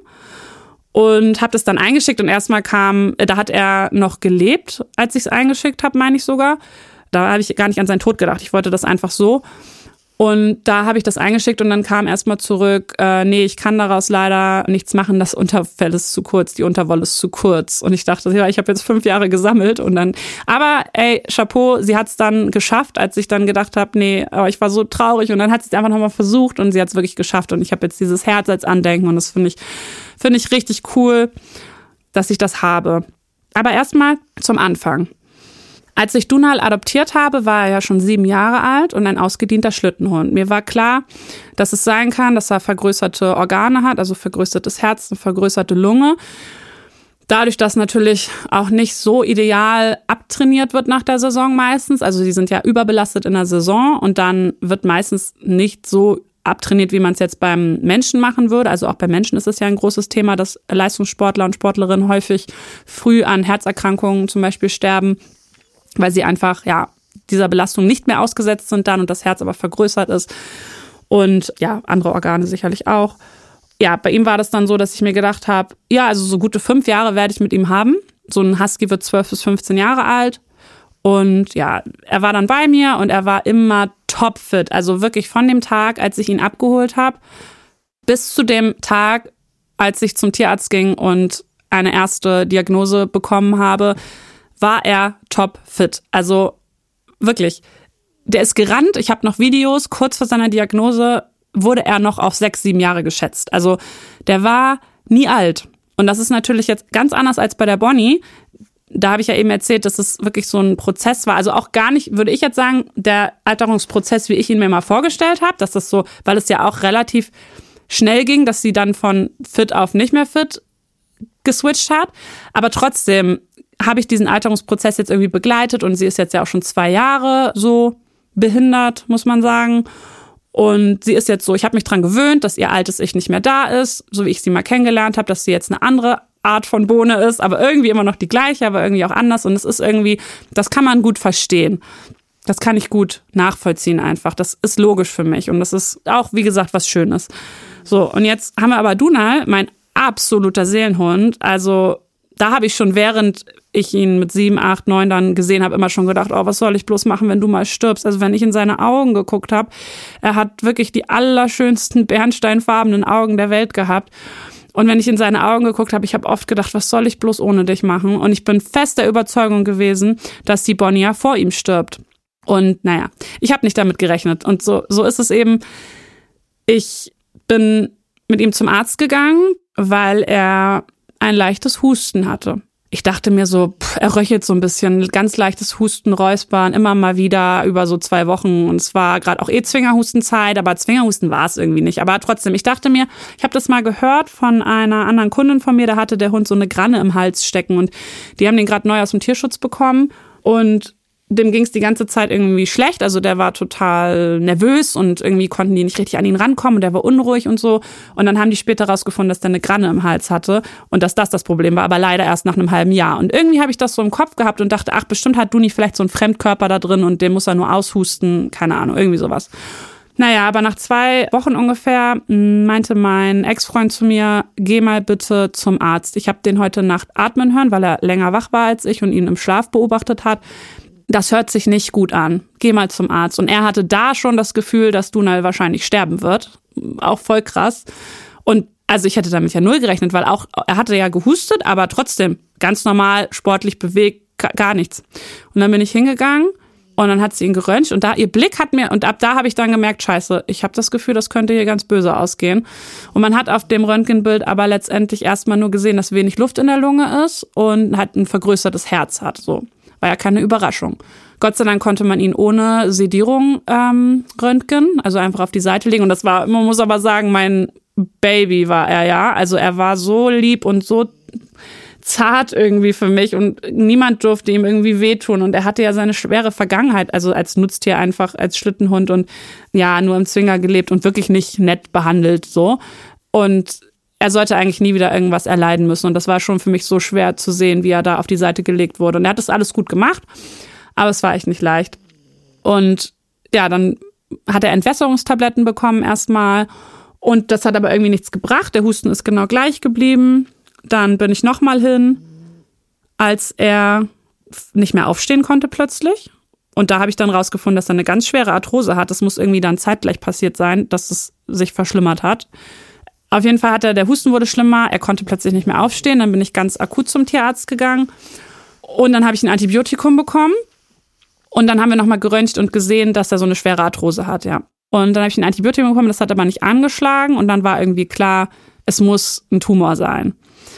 und habe das dann eingeschickt. Und erstmal kam, da hat er noch gelebt, als ich es eingeschickt habe, meine ich sogar. Da habe ich gar nicht an seinen Tod gedacht. Ich wollte das einfach so. Und da habe ich das eingeschickt und dann kam erstmal zurück, äh, nee, ich kann daraus leider nichts machen, das Unterfell ist zu kurz, die Unterwolle ist zu kurz. Und ich dachte, ja, ich habe jetzt fünf Jahre gesammelt und dann, aber ey, Chapeau, sie hat es dann geschafft, als ich dann gedacht habe, nee, aber ich war so traurig und dann hat sie es einfach nochmal versucht und sie hat es wirklich geschafft und ich habe jetzt dieses Herz als Andenken und das finde ich, finde ich richtig cool, dass ich das habe. Aber erstmal zum Anfang. Als ich Dunal adoptiert habe, war er ja schon sieben Jahre alt und ein ausgedienter Schlittenhund. Mir war klar, dass es sein kann, dass er vergrößerte Organe hat, also vergrößertes Herz, eine vergrößerte Lunge. Dadurch, dass natürlich auch nicht so ideal abtrainiert wird nach der Saison meistens. Also die sind ja überbelastet in der Saison und dann wird meistens nicht so abtrainiert, wie man es jetzt beim Menschen machen würde. Also auch bei Menschen ist es ja ein großes Thema, dass Leistungssportler und Sportlerinnen häufig früh an Herzerkrankungen zum Beispiel sterben, weil sie einfach, ja, dieser Belastung nicht mehr ausgesetzt sind dann und das Herz aber vergrößert ist und ja, andere Organe sicherlich auch. Ja, bei ihm war das dann so, dass ich mir gedacht habe, ja, also so gute fünf Jahre werde ich mit ihm haben. So ein Husky wird zwölf bis fünfzehn Jahre alt und ja, er war dann bei mir und er war immer topfit. Also wirklich von dem Tag, als ich ihn abgeholt habe, bis zu dem Tag, als ich zum Tierarzt ging und eine erste Diagnose bekommen habe, war er topfit. Also wirklich, der ist gerannt. Ich habe noch Videos. Kurz vor seiner Diagnose wurde er noch auf sechs, sieben Jahre geschätzt. Also der war nie alt. Und das ist natürlich jetzt ganz anders als bei der Bonnie. Da habe ich ja eben erzählt, dass es wirklich so ein Prozess war. Also auch gar nicht, würde ich jetzt sagen, der Alterungsprozess, wie ich ihn mir mal vorgestellt habe. Dass das so, weil es ja auch relativ schnell ging, dass sie dann von fit auf nicht mehr fit geswitcht hat. Aber trotzdem habe ich diesen Alterungsprozess jetzt irgendwie begleitet und sie ist jetzt ja auch schon zwei Jahre so behindert, muss man sagen. Und sie ist jetzt so, ich habe mich dran gewöhnt, dass ihr altes Ich nicht mehr da ist, so wie ich sie mal kennengelernt habe, dass sie jetzt eine andere Art von Bohne ist, aber irgendwie immer noch die gleiche, aber irgendwie auch anders. Und es ist irgendwie, das kann man gut verstehen. Das kann ich gut nachvollziehen einfach. Das ist logisch für mich und das ist auch, wie gesagt, was Schönes. So, und jetzt haben wir aber Dunal, mein absoluter Seelenhund. Also da habe ich schon, während ich ihn mit sieben, acht, neun dann gesehen habe, immer schon gedacht, oh, was soll ich bloß machen, wenn du mal stirbst? Also wenn ich in seine Augen geguckt habe, er hat wirklich die allerschönsten bernsteinfarbenen Augen der Welt gehabt. Und wenn ich in seine Augen geguckt habe, ich habe oft gedacht, was soll ich bloß ohne dich machen? Und ich bin fest der Überzeugung gewesen, dass die Bonnie ja vor ihm stirbt. Und naja, ich habe nicht damit gerechnet. Und so, so ist es eben. Ich bin mit ihm zum Arzt gegangen, weil er ein leichtes Husten hatte. Ich dachte mir so, pff, er röchelt so ein bisschen, ganz leichtes Husten, Räuspern, immer mal wieder über so zwei Wochen. Und es war gerade auch eh Zwingerhustenzeit, aber Zwingerhusten war es irgendwie nicht. Aber trotzdem, ich dachte mir, ich habe das mal gehört von einer anderen Kundin von mir, da hatte der Hund so eine Granne im Hals stecken und die haben den gerade neu aus dem Tierschutz bekommen und dem ging es die ganze Zeit irgendwie schlecht, also der war total nervös und irgendwie konnten die nicht richtig an ihn rankommen und der war unruhig und so. Und dann haben die später rausgefunden, dass der eine Granne im Hals hatte und dass das das Problem war, aber leider erst nach einem halben Jahr. Und irgendwie habe ich das so im Kopf gehabt und dachte, ach, bestimmt hat Duni vielleicht so einen Fremdkörper da drin und den muss er nur aushusten, keine Ahnung, irgendwie sowas. Naja, aber nach zwei Wochen ungefähr meinte mein Ex-Freund zu mir, geh mal bitte zum Arzt. Ich habe den heute Nacht atmen hören, weil er länger wach war als ich und ihn im Schlaf beobachtet hat. das hört sich nicht gut an. Geh mal zum Arzt. Und er hatte da schon das Gefühl, dass Dunal wahrscheinlich sterben wird. Auch voll krass. Und also ich hätte damit ja null gerechnet, weil auch er hatte ja gehustet, aber trotzdem ganz normal, sportlich bewegt, gar nichts. Und dann bin ich hingegangen und dann hat sie ihn geröntgt und da ihr Blick hat mir, und ab da habe ich dann gemerkt, scheiße, ich habe das Gefühl, das könnte hier ganz böse ausgehen. Und man hat auf dem Röntgenbild aber letztendlich erstmal nur gesehen, dass wenig Luft in der Lunge ist und halt ein vergrößertes Herz hat. So, war ja keine Überraschung. Gott sei Dank konnte man ihn ohne Sedierung ähm, röntgen, also einfach auf die Seite legen. Und das war, man muss aber sagen, mein Baby war er, ja. Also er war so lieb und so zart irgendwie für mich und niemand durfte ihm irgendwie wehtun. Und er hatte ja seine schwere Vergangenheit, also als Nutztier einfach, als Schlittenhund und ja, nur im Zwinger gelebt und wirklich nicht nett behandelt, so. Und er sollte eigentlich nie wieder irgendwas erleiden müssen. Und das war schon für mich so schwer zu sehen, wie er da auf die Seite gelegt wurde. Und er hat das alles gut gemacht, aber es war echt nicht leicht. Und ja, dann hat er Entwässerungstabletten bekommen erstmal. Und das hat aber irgendwie nichts gebracht. Der Husten ist genau gleich geblieben. Dann bin ich nochmal hin, als er nicht mehr aufstehen konnte plötzlich. Und da habe ich dann rausgefunden, dass er eine ganz schwere Arthrose hat. Das muss irgendwie dann zeitgleich passiert sein, dass es sich verschlimmert hat. Auf jeden Fall hat er, der Husten wurde schlimmer. Er konnte plötzlich nicht mehr aufstehen. Dann bin ich ganz akut zum Tierarzt gegangen. Und dann habe ich ein Antibiotikum bekommen. Und dann haben wir nochmal geröntgt und gesehen, dass er so eine schwere Arthrose hat, ja. Und dann habe ich ein Antibiotikum bekommen, das hat aber nicht angeschlagen. Und dann war irgendwie klar, es muss ein Tumor sein.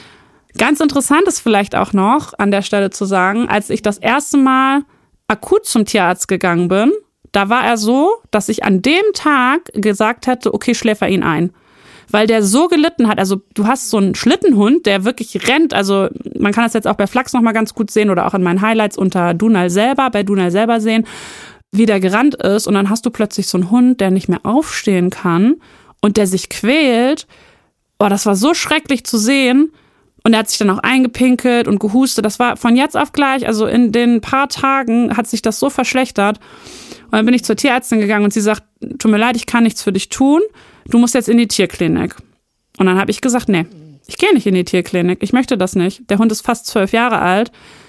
Ganz interessant ist vielleicht auch noch an der Stelle zu sagen, als ich das erste Mal akut zum Tierarzt gegangen bin, da war er so, dass ich an dem Tag gesagt hätte, okay, schläfer ihn ein. Weil der so gelitten hat. Also du hast so einen Schlittenhund, der wirklich rennt. Also man kann das jetzt auch bei Flachs noch mal ganz gut sehen oder auch in meinen Highlights unter Dunal selber, bei Dunal selber sehen, wie der gerannt ist. Und dann hast du plötzlich so einen Hund, der nicht mehr aufstehen kann und der sich quält. Oh, das war so schrecklich zu sehen. Und er hat sich dann auch eingepinkelt und gehustet. Das war von jetzt auf gleich, also in den paar Tagen hat sich das so verschlechtert. Und dann bin ich zur Tierärztin gegangen und sie sagt, tut mir leid, ich kann nichts für dich tun. Du musst jetzt in die Tierklinik. Und dann habe ich gesagt, nee, ich gehe nicht in die Tierklinik. Ich möchte das nicht. Der Hund ist fast zwölf Jahre alt.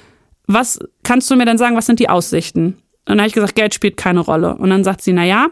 Was kannst du mir denn sagen, was sind die Aussichten? Und dann habe ich gesagt, Geld spielt keine Rolle. Und dann sagt sie, na ja,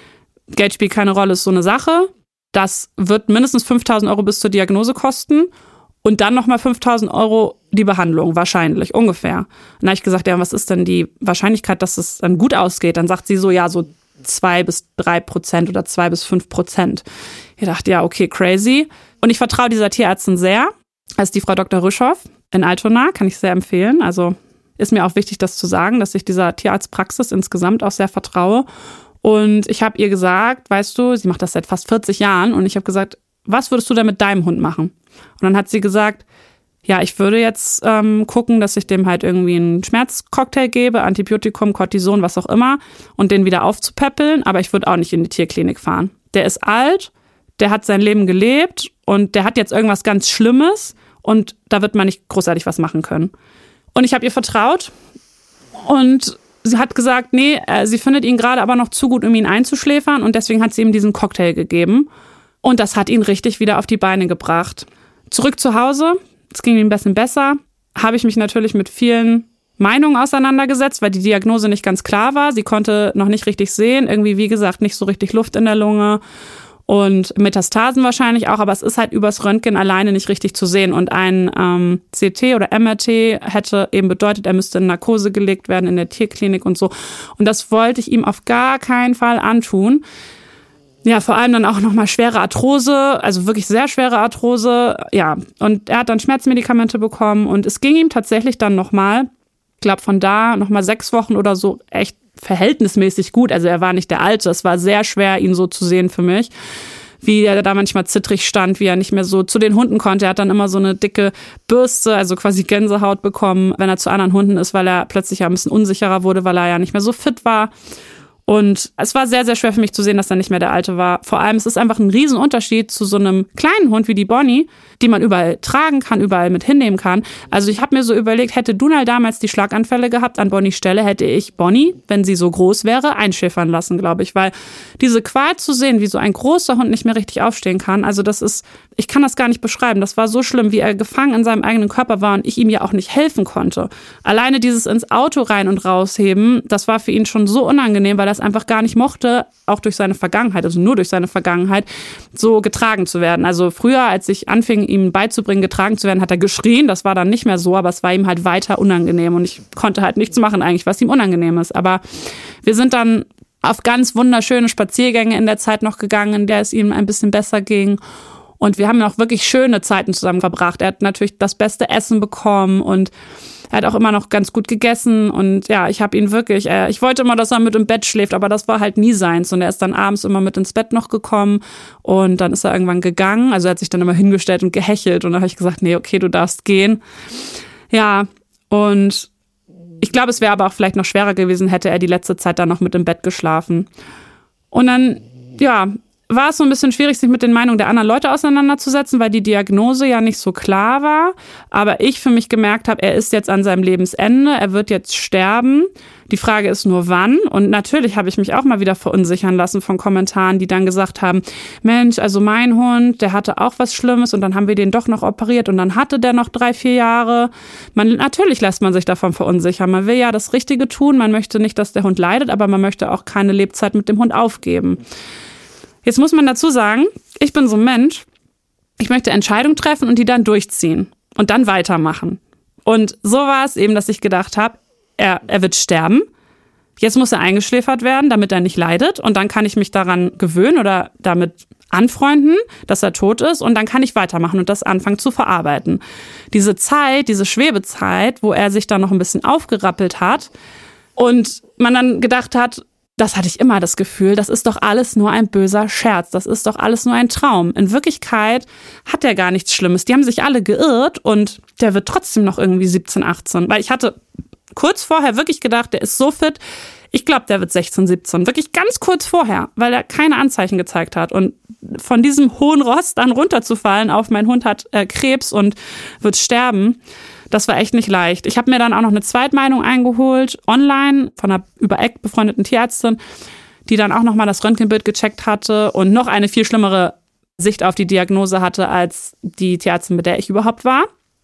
Geld spielt keine Rolle, ist so eine Sache. Das wird mindestens fünftausend Euro bis zur Diagnose kosten. Und dann nochmal fünftausend Euro die Behandlung, wahrscheinlich, ungefähr. Und dann habe ich gesagt, ja, was ist denn die Wahrscheinlichkeit, dass es dann gut ausgeht? Dann sagt sie so, ja, so zwei bis drei Prozent oder zwei bis fünf Prozent. Ich dachte, ja, okay, crazy. Und ich vertraue dieser Tierärztin sehr. Das ist die Frau Doktor Rüschow in Altona, kann ich sehr empfehlen. Also ist mir auch wichtig, das zu sagen, dass ich dieser Tierarztpraxis insgesamt auch sehr vertraue. Und ich habe ihr gesagt, weißt du, sie macht das seit fast vierzig Jahren. Und ich habe gesagt, was würdest du denn mit deinem Hund machen? Und dann hat sie gesagt, ja, ich würde jetzt ähm, gucken, dass ich dem halt irgendwie einen Schmerzcocktail gebe, Antibiotikum, Cortison, was auch immer, und den wieder aufzupäppeln, aber ich würde auch nicht in die Tierklinik fahren. Der ist alt, der hat sein Leben gelebt und der hat jetzt irgendwas ganz Schlimmes und da wird man nicht großartig was machen können. Und ich habe ihr vertraut und sie hat gesagt, nee, äh, sie findet ihn gerade aber noch zu gut, um ihn einzuschläfern und deswegen hat sie ihm diesen Cocktail gegeben. Und das hat ihn richtig wieder auf die Beine gebracht. Zurück zu Hause, es ging ihm ein bisschen besser, habe ich mich natürlich mit vielen Meinungen auseinandergesetzt, weil die Diagnose nicht ganz klar war. Sie konnte noch nicht richtig sehen, irgendwie, wie gesagt, nicht so richtig Luft in der Lunge und Metastasen wahrscheinlich auch, aber es ist halt übers Röntgen alleine nicht richtig zu sehen. Und ein ähm, C T oder M R T hätte eben bedeutet, er müsste in Narkose gelegt werden in der Tierklinik und so. Und das wollte ich ihm auf gar keinen Fall antun. Ja, vor allem dann auch nochmal schwere Arthrose, also wirklich sehr schwere Arthrose, ja. Und er hat dann Schmerzmedikamente bekommen und es ging ihm tatsächlich dann nochmal, ich glaube von da nochmal sechs Wochen oder so echt verhältnismäßig gut. Also er war nicht der Alte, es war sehr schwer, ihn so zu sehen für mich, wie er da manchmal zittrig stand, wie er nicht mehr so zu den Hunden konnte. Er hat dann immer so eine dicke Bürste, also quasi Gänsehaut bekommen, wenn er zu anderen Hunden ist, weil er plötzlich ja ein bisschen unsicherer wurde, weil er ja nicht mehr so fit war. Und es war sehr, sehr schwer für mich zu sehen, dass er nicht mehr der Alte war. Vor allem, es ist einfach ein Riesenunterschied zu so einem kleinen Hund wie die Bonnie, die man überall tragen kann, überall mit hinnehmen kann. Also ich habe mir so überlegt, hätte Dunal damals die Schlaganfälle gehabt an Bonnies Stelle, hätte ich Bonnie, wenn sie so groß wäre, einschläfern lassen, glaube ich. Weil diese Qual zu sehen, wie so ein großer Hund nicht mehr richtig aufstehen kann, also das ist, ich kann das gar nicht beschreiben. Das war so schlimm, wie er gefangen in seinem eigenen Körper war und ich ihm ja auch nicht helfen konnte. Alleine dieses ins Auto rein und rausheben, das war für ihn schon so unangenehm, weil er es einfach gar nicht mochte, auch durch seine Vergangenheit, also nur durch seine Vergangenheit, so getragen zu werden. Also früher, als ich anfing, ihm beizubringen, getragen zu werden, hat er geschrien. Das war dann nicht mehr so, aber es war ihm halt weiter unangenehm und ich konnte halt nichts machen eigentlich, was ihm unangenehm ist. Aber wir sind dann auf ganz wunderschöne Spaziergänge in der Zeit noch gegangen, in der es ihm ein bisschen besser ging. Und wir haben auch wirklich schöne Zeiten zusammen verbracht. Er hat natürlich das beste Essen bekommen und er hat auch immer noch ganz gut gegessen und ja, ich habe ihn wirklich, äh, ich wollte immer, dass er mit im Bett schläft, aber das war halt nie seins und er ist dann abends immer mit ins Bett noch gekommen und dann ist er irgendwann gegangen, also er hat sich dann immer hingestellt und gehechelt und dann habe ich gesagt, nee, okay, du darfst gehen. Ja, und ich glaube, es wäre aber auch vielleicht noch schwerer gewesen, hätte er die letzte Zeit dann noch mit im Bett geschlafen. Und dann, ja, war es so ein bisschen schwierig, sich mit den Meinungen der anderen Leute auseinanderzusetzen, weil die Diagnose ja nicht so klar war. Aber ich für mich gemerkt habe, er ist jetzt an seinem Lebensende, er wird jetzt sterben. Die Frage ist nur, wann. Und natürlich habe ich mich auch mal wieder verunsichern lassen von Kommentaren, die dann gesagt haben, Mensch, also mein Hund, der hatte auch was Schlimmes und dann haben wir den doch noch operiert und dann hatte der noch drei, vier Jahre. Man, natürlich lässt man sich davon verunsichern. Man will ja das Richtige tun. Man möchte nicht, dass der Hund leidet, aber man möchte auch keine Lebzeit mit dem Hund aufgeben. Jetzt muss man dazu sagen, ich bin so ein Mensch, ich möchte Entscheidungen treffen und die dann durchziehen und dann weitermachen. Und so war es eben, dass ich gedacht habe, er, er wird sterben, jetzt muss er eingeschläfert werden, damit er nicht leidet und dann kann ich mich daran gewöhnen oder damit anfreunden, dass er tot ist und dann kann ich weitermachen und das anfangen zu verarbeiten. Diese Zeit, diese Schwebezeit, wo er sich dann noch ein bisschen aufgerappelt hat und man dann gedacht hat, das hatte ich immer das Gefühl, das ist doch alles nur ein böser Scherz, das ist doch alles nur ein Traum. In Wirklichkeit hat er gar nichts Schlimmes. Die haben sich alle geirrt und der wird trotzdem noch irgendwie siebzehn, achtzehn. Weil ich hatte kurz vorher wirklich gedacht, der ist so fit, ich glaube, der wird sechzehn, siebzehn. Wirklich ganz kurz vorher, weil er keine Anzeichen gezeigt hat. Und von diesem hohen Ross dann runterzufallen auf, mein Hund hat äh, Krebs und wird sterben, das war echt nicht leicht. Ich habe mir dann auch noch eine Zweitmeinung eingeholt, online, von einer über Eck befreundeten Tierärztin, die dann auch nochmal das Röntgenbild gecheckt hatte und noch eine viel schlimmere Sicht auf die Diagnose hatte, als die Tierärztin, mit der ich überhaupt war.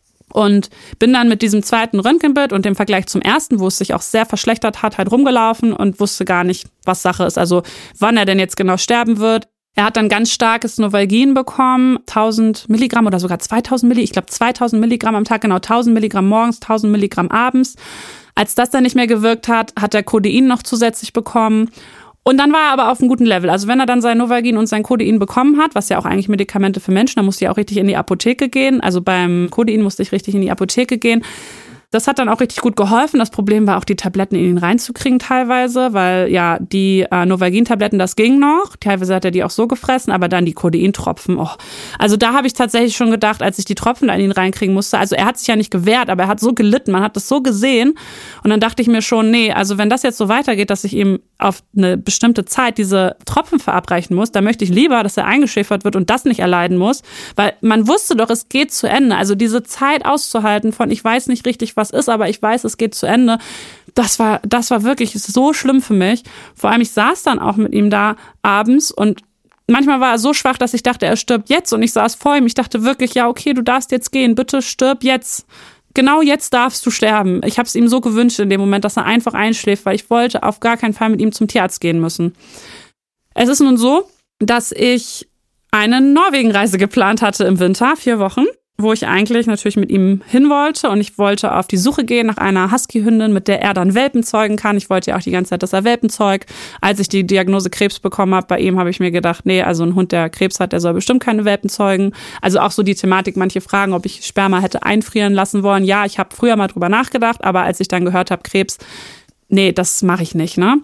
Und bin dann mit diesem zweiten Röntgenbild und dem Vergleich zum ersten, wo es sich auch sehr verschlechtert hat, halt rumgelaufen und wusste gar nicht, was Sache ist. Also wann er denn jetzt genau sterben wird. Er hat dann ganz starkes Novalgin bekommen, tausend Milligramm oder sogar zweitausend Milligramm, ich glaube zweitausend Milligramm am Tag, genau tausend Milligramm morgens, tausend Milligramm abends. Als das dann nicht mehr gewirkt hat, hat er Codein noch zusätzlich bekommen. Und dann war er aber auf einem guten Level. Also wenn er dann sein Novalgin und sein Codein bekommen hat, was ja auch eigentlich Medikamente für Menschen, dann musste ich auch richtig in die Apotheke gehen. Also beim Codein musste ich richtig in die Apotheke gehen. Das hat dann auch richtig gut geholfen. Das Problem war auch, die Tabletten in ihn reinzukriegen teilweise, weil ja die äh, Novalgin-Tabletten, das ging noch. Teilweise hat er die auch so gefressen, aber dann die Codein-Tropfen. Oh. Also da habe ich tatsächlich schon gedacht, als ich die Tropfen da in ihn reinkriegen musste, also er hat sich ja nicht gewehrt, aber er hat so gelitten, man hat das so gesehen. Und dann dachte ich mir schon, nee, also wenn das jetzt so weitergeht, dass ich ihm auf eine bestimmte Zeit diese Tropfen verabreichen muss, dann möchte ich lieber, dass er eingeschläfert wird und das nicht erleiden muss, weil man wusste doch, es geht zu Ende. Also diese Zeit auszuhalten von, ich weiß nicht richtig, was ist, aber ich weiß, es geht zu Ende. Das war, das war wirklich so schlimm für mich. Vor allem, ich saß dann auch mit ihm da abends und manchmal war er so schwach, dass ich dachte, er stirbt jetzt und ich saß vor ihm. Ich dachte wirklich, ja, okay, du darfst jetzt gehen, bitte stirb jetzt. Genau jetzt darfst du sterben. Ich habe es ihm so gewünscht in dem Moment, dass er einfach einschläft, weil ich wollte auf gar keinen Fall mit ihm zum Tierarzt gehen müssen. Es ist nun so, dass ich eine Norwegen-Reise geplant hatte im Winter, vier Wochen, wo ich eigentlich natürlich mit ihm hin wollte und ich wollte auf die Suche gehen nach einer Husky-Hündin, mit der er dann Welpen zeugen kann. Ich wollte ja auch die ganze Zeit, dass er Welpen zeugt. Als ich die Diagnose Krebs bekommen habe, bei ihm habe ich mir gedacht, nee, also ein Hund, der Krebs hat, der soll bestimmt keine Welpen zeugen. Also auch so die Thematik, manche fragen, ob ich Sperma hätte einfrieren lassen wollen. Ja, ich habe früher mal drüber nachgedacht, aber als ich dann gehört habe, Krebs, nee, das mache ich nicht, ne?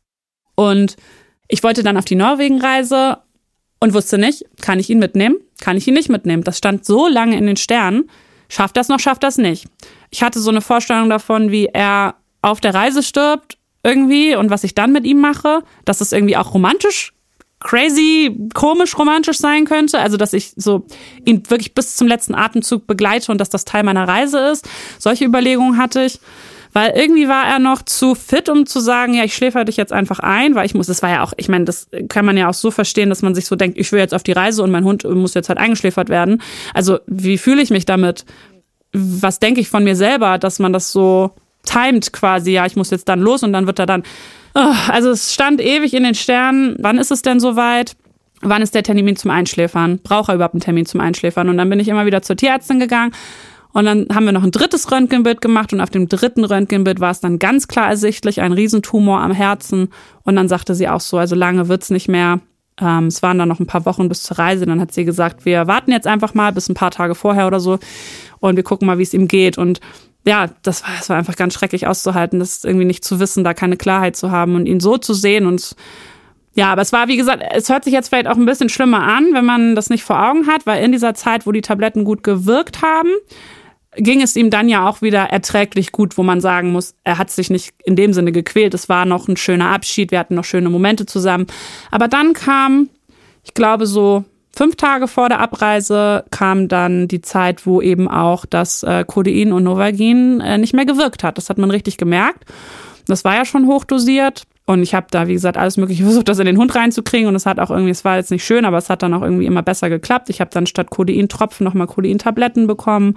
Und ich wollte dann auf die Norwegen-Reise und wusste nicht, kann ich ihn mitnehmen? Kann ich ihn nicht mitnehmen? Das stand so lange in den Sternen. Schafft das noch, schafft das nicht? Ich hatte so eine Vorstellung davon, wie er auf der Reise stirbt irgendwie und was ich dann mit ihm mache, dass es irgendwie auch romantisch, crazy, komisch romantisch sein könnte. Also, dass ich so ihn wirklich bis zum letzten Atemzug begleite und dass das Teil meiner Reise ist. Solche Überlegungen hatte ich. Weil irgendwie war er noch zu fit, um zu sagen, ja, ich schläfer dich jetzt einfach ein, weil ich muss, das war ja auch, ich meine, das kann man ja auch so verstehen, dass man sich so denkt, ich will jetzt auf die Reise und mein Hund muss jetzt halt eingeschläfert werden. Also, wie fühle ich mich damit? Was denke ich von mir selber, dass man das so timet quasi, ja, ich muss jetzt dann los und dann wird er dann, oh, also es stand ewig in den Sternen, wann ist es denn soweit? Wann ist der Termin zum Einschläfern? Braucht er überhaupt einen Termin zum Einschläfern? Und dann bin ich immer wieder zur Tierärztin gegangen. Und dann haben wir noch ein drittes Röntgenbild gemacht und auf dem dritten Röntgenbild war es dann ganz klar ersichtlich, ein Riesentumor am Herzen. Und dann sagte sie auch so, also lange wird's nicht mehr. Ähm, es waren dann noch ein paar Wochen bis zur Reise. Dann hat sie gesagt, wir warten jetzt einfach mal bis ein paar Tage vorher oder so und wir gucken mal, wie es ihm geht. Und ja, das war, das war einfach ganz schrecklich auszuhalten, das irgendwie nicht zu wissen, da keine Klarheit zu haben und ihn so zu sehen. Und ja, aber es war, wie gesagt, es hört sich jetzt vielleicht auch ein bisschen schlimmer an, wenn man das nicht vor Augen hat, weil in dieser Zeit, wo die Tabletten gut gewirkt haben, ging es ihm dann ja auch wieder erträglich gut, wo man sagen muss, er hat sich nicht in dem Sinne gequält. Es war noch ein schöner Abschied, wir hatten noch schöne Momente zusammen. Aber dann kam, ich glaube so fünf Tage vor der Abreise, kam dann die Zeit, wo eben auch das äh, Codein und Novagin äh, nicht mehr gewirkt hat. Das hat man richtig gemerkt. Das war ja schon hochdosiert. Und ich habe da, wie gesagt, alles Mögliche versucht, das in den Hund reinzukriegen. Und es hat auch irgendwie, es war jetzt nicht schön, aber es hat dann auch irgendwie immer besser geklappt. Ich habe dann statt Codein-Tropfen nochmal Codein-Tabletten bekommen.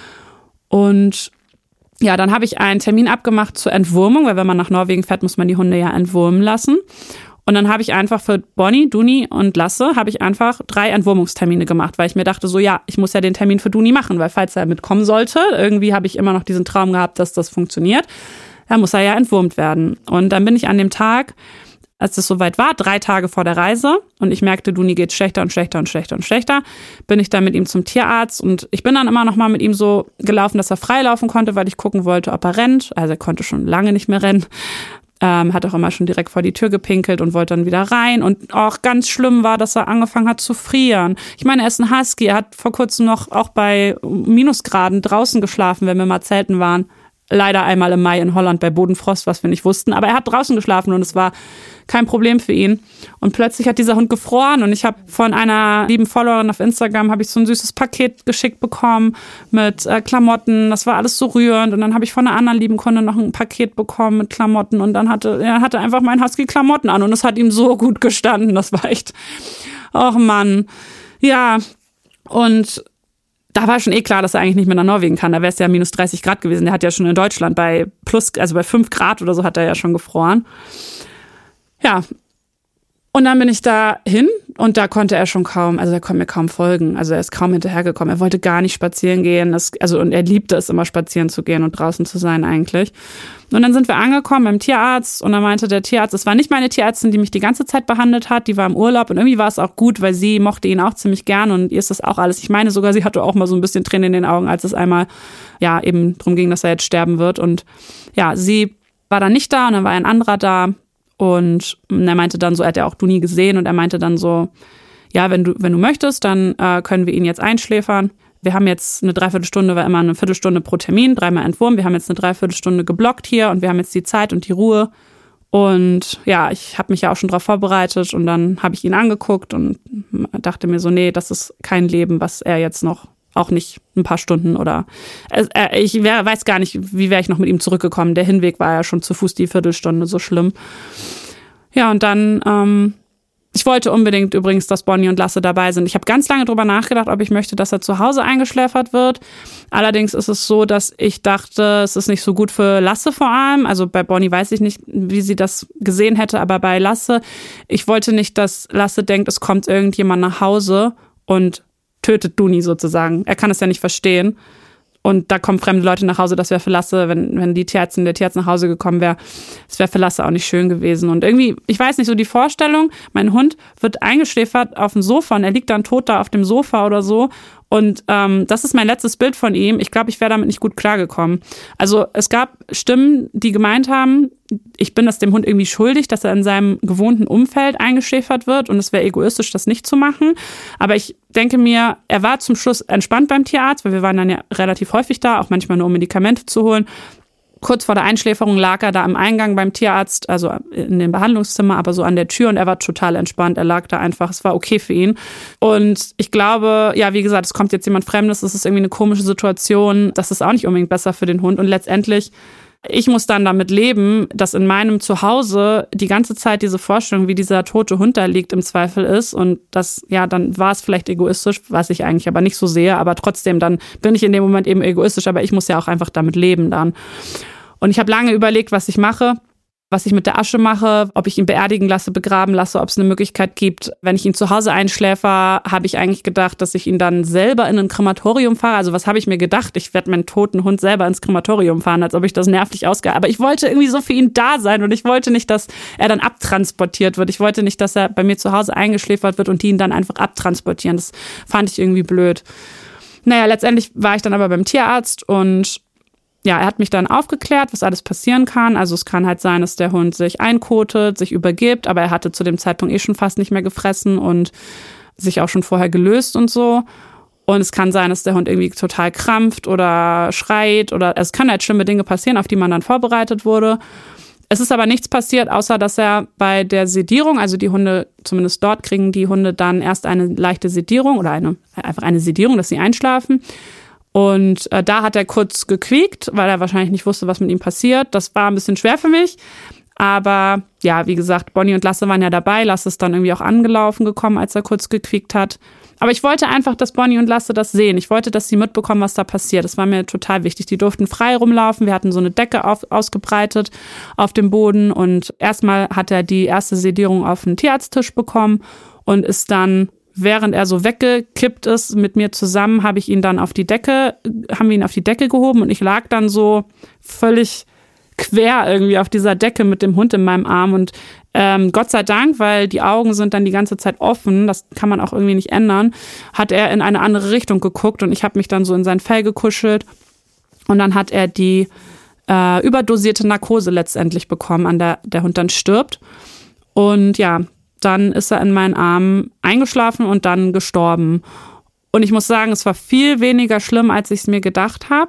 Und ja, dann habe ich einen Termin abgemacht zur Entwurmung, weil wenn man nach Norwegen fährt, muss man die Hunde ja entwurmen lassen. Und dann habe ich einfach für Bonnie, Duni und Lasse habe ich einfach drei Entwurmungstermine gemacht, weil ich mir dachte so, ja, ich muss ja den Termin für Duni machen, weil falls er mitkommen sollte, irgendwie habe ich immer noch diesen Traum gehabt, dass das funktioniert, dann muss er ja entwurmt werden. Und dann bin ich an dem Tag, als es soweit war, drei Tage vor der Reise und ich merkte, Duni geht schlechter und schlechter und schlechter und schlechter, bin ich dann mit ihm zum Tierarzt und ich bin dann immer noch mal mit ihm so gelaufen, dass er frei laufen konnte, weil ich gucken wollte, ob er rennt. Also er konnte schon lange nicht mehr rennen. Ähm, hat auch immer schon direkt vor die Tür gepinkelt und wollte dann wieder rein. Und auch ganz schlimm war, dass er angefangen hat zu frieren. Ich meine, er ist ein Husky. Er hat vor kurzem noch auch bei Minusgraden draußen geschlafen, wenn wir mal zelten waren. Leider einmal im Mai in Holland bei Bodenfrost, was wir nicht wussten. Aber er hat draußen geschlafen und es war kein Problem für ihn. Und plötzlich hat dieser Hund gefroren und ich habe von einer lieben Followerin auf Instagram habe ich so ein süßes Paket geschickt bekommen mit äh, Klamotten. Das war alles so rührend. Und dann habe ich von einer anderen lieben Kundin noch ein Paket bekommen mit Klamotten und dann hatte er hatte einfach mein Husky Klamotten an und es hat ihm so gut gestanden. Das war echt, ach Mann. Ja, und da war schon eh klar, dass er eigentlich nicht mehr nach Norwegen kann. Da wäre es ja minus dreißig Grad gewesen. Der hat ja schon in Deutschland bei plus, also bei fünf Grad oder so hat er ja schon gefroren. Ja. Und dann bin ich da hin und da konnte er schon kaum, also er konnte mir kaum folgen. Also er ist kaum hinterhergekommen. Er wollte gar nicht spazieren gehen. Das, also und er liebte es immer, spazieren zu gehen und draußen zu sein eigentlich. Und dann sind wir angekommen beim Tierarzt und dann meinte der Tierarzt, es war nicht meine Tierärztin, die mich die ganze Zeit behandelt hat, die war im Urlaub und irgendwie war es auch gut, weil sie mochte ihn auch ziemlich gern und ihr ist das auch alles. Ich meine sogar, sie hatte auch mal so ein bisschen Tränen in den Augen, als es einmal ja eben drum ging, dass er jetzt sterben wird. Und ja, sie war dann nicht da und dann war ein anderer da. Und er meinte dann so, er hat ja auch Duni gesehen und er meinte dann so, ja, wenn du wenn du möchtest, dann äh, können wir ihn jetzt einschläfern. Wir haben jetzt eine Dreiviertelstunde, war immer eine Viertelstunde pro Termin, dreimal Entwurm. Wir haben jetzt eine Dreiviertelstunde geblockt hier und wir haben jetzt die Zeit und die Ruhe. Und ja, ich habe mich ja auch schon darauf vorbereitet und dann habe ich ihn angeguckt und dachte mir so, nee, das ist kein Leben, was er jetzt noch, auch nicht ein paar Stunden oder äh, ich wär, weiß gar nicht, wie wäre ich noch mit ihm zurückgekommen. Der Hinweg war ja schon zu Fuß die Viertelstunde so schlimm. Ja, und dann, ähm, ich wollte unbedingt übrigens, dass Bonnie und Lasse dabei sind. Ich habe ganz lange drüber nachgedacht, ob ich möchte, dass er zu Hause eingeschläfert wird. Allerdings ist es so, dass ich dachte, es ist nicht so gut für Lasse vor allem. Also bei Bonnie weiß ich nicht, wie sie das gesehen hätte, aber bei Lasse, ich wollte nicht, dass Lasse denkt, es kommt irgendjemand nach Hause und tötet Duni sozusagen. Er kann es ja nicht verstehen. Und da kommen fremde Leute nach Hause, das wäre für Lasse, wenn, wenn die Tierärztin, der Tierarzt nach Hause gekommen wäre, das wäre für Lasse auch nicht schön gewesen. Und irgendwie, ich weiß nicht, so die Vorstellung, mein Hund wird eingeschläfert auf dem Sofa und er liegt dann tot da auf dem Sofa oder so. Und ähm, das ist mein letztes Bild von ihm. Ich glaube, ich wäre damit nicht gut klargekommen. Also es gab Stimmen, die gemeint haben, ich bin das dem Hund irgendwie schuldig, dass er in seinem gewohnten Umfeld eingeschläfert wird und es wäre egoistisch, das nicht zu machen. Aber ich denke mir, er war zum Schluss entspannt beim Tierarzt, weil wir waren dann ja relativ häufig da, auch manchmal nur um Medikamente zu holen. kurz vor der Einschläferung lag er da am Eingang beim Tierarzt, also in dem Behandlungszimmer, aber so an der Tür und er war total entspannt. Er lag da einfach, es war okay für ihn. Und ich glaube, ja, wie gesagt, es kommt jetzt jemand Fremdes, es ist irgendwie eine komische Situation, das ist auch nicht unbedingt besser für den Hund. Und letztendlich, ich muss dann damit leben, dass in meinem Zuhause die ganze Zeit diese Vorstellung, wie dieser tote Hund da liegt, im Zweifel ist. Und das, ja, dann war es vielleicht egoistisch, was ich eigentlich aber nicht so sehe. Aber trotzdem, dann bin ich in dem Moment eben egoistisch, aber ich muss ja auch einfach damit leben dann. Und ich habe lange überlegt, was ich mache, was ich mit der Asche mache, ob ich ihn beerdigen lasse, begraben lasse, ob es eine Möglichkeit gibt. Wenn ich ihn zu Hause einschläfer, habe ich eigentlich gedacht, dass ich ihn dann selber in ein Krematorium fahre. Also was habe ich mir gedacht? Ich werde meinen toten Hund selber ins Krematorium fahren, als ob ich das nervlich ausgehe. Aber ich wollte irgendwie so für ihn da sein und ich wollte nicht, dass er dann abtransportiert wird. Ich wollte nicht, dass er bei mir zu Hause eingeschläfert wird und die ihn dann einfach abtransportieren. Das fand ich irgendwie blöd. Naja, letztendlich war ich dann aber beim Tierarzt und ja, er hat mich dann aufgeklärt, was alles passieren kann. Also es kann halt sein, dass der Hund sich einkotet, sich übergibt, aber er hatte zu dem Zeitpunkt eh schon fast nicht mehr gefressen und sich auch schon vorher gelöst und so. Und es kann sein, dass der Hund irgendwie total krampft oder schreit oder es kann halt schlimme Dinge passieren, auf die man dann vorbereitet wurde. Es ist aber nichts passiert, außer dass er bei der Sedierung, also die Hunde, zumindest dort kriegen die Hunde dann erst eine leichte Sedierung oder eine einfach eine Sedierung, dass sie einschlafen. Und äh, da hat er kurz gequiekt, weil er wahrscheinlich nicht wusste, was mit ihm passiert. Das war ein bisschen schwer für mich. Aber ja, wie gesagt, Bonnie und Lasse waren ja dabei. Lasse ist dann irgendwie auch angelaufen gekommen, als er kurz gequiekt hat. Aber ich wollte einfach, dass Bonnie und Lasse das sehen. Ich wollte, dass sie mitbekommen, was da passiert. Das war mir total wichtig. Die durften frei rumlaufen. Wir hatten so eine Decke auf, ausgebreitet auf dem Boden. Und erstmal hat er die erste Sedierung auf den Tierarzttisch bekommen und ist dann, während er so weggekippt ist mit mir zusammen, habe ich ihn dann auf die Decke, haben wir ihn auf die Decke gehoben und ich lag dann so völlig quer irgendwie auf dieser Decke mit dem Hund in meinem Arm und ähm, Gott sei Dank, weil die Augen sind dann die ganze Zeit offen, das kann man auch irgendwie nicht ändern, hat er in eine andere Richtung geguckt und ich habe mich dann so in sein Fell gekuschelt und dann hat er die äh, überdosierte Narkose letztendlich bekommen, an der der Hund dann stirbt und ja, dann ist er in meinen Armen eingeschlafen und dann gestorben. Und ich muss sagen, es war viel weniger schlimm, als ich es mir gedacht habe.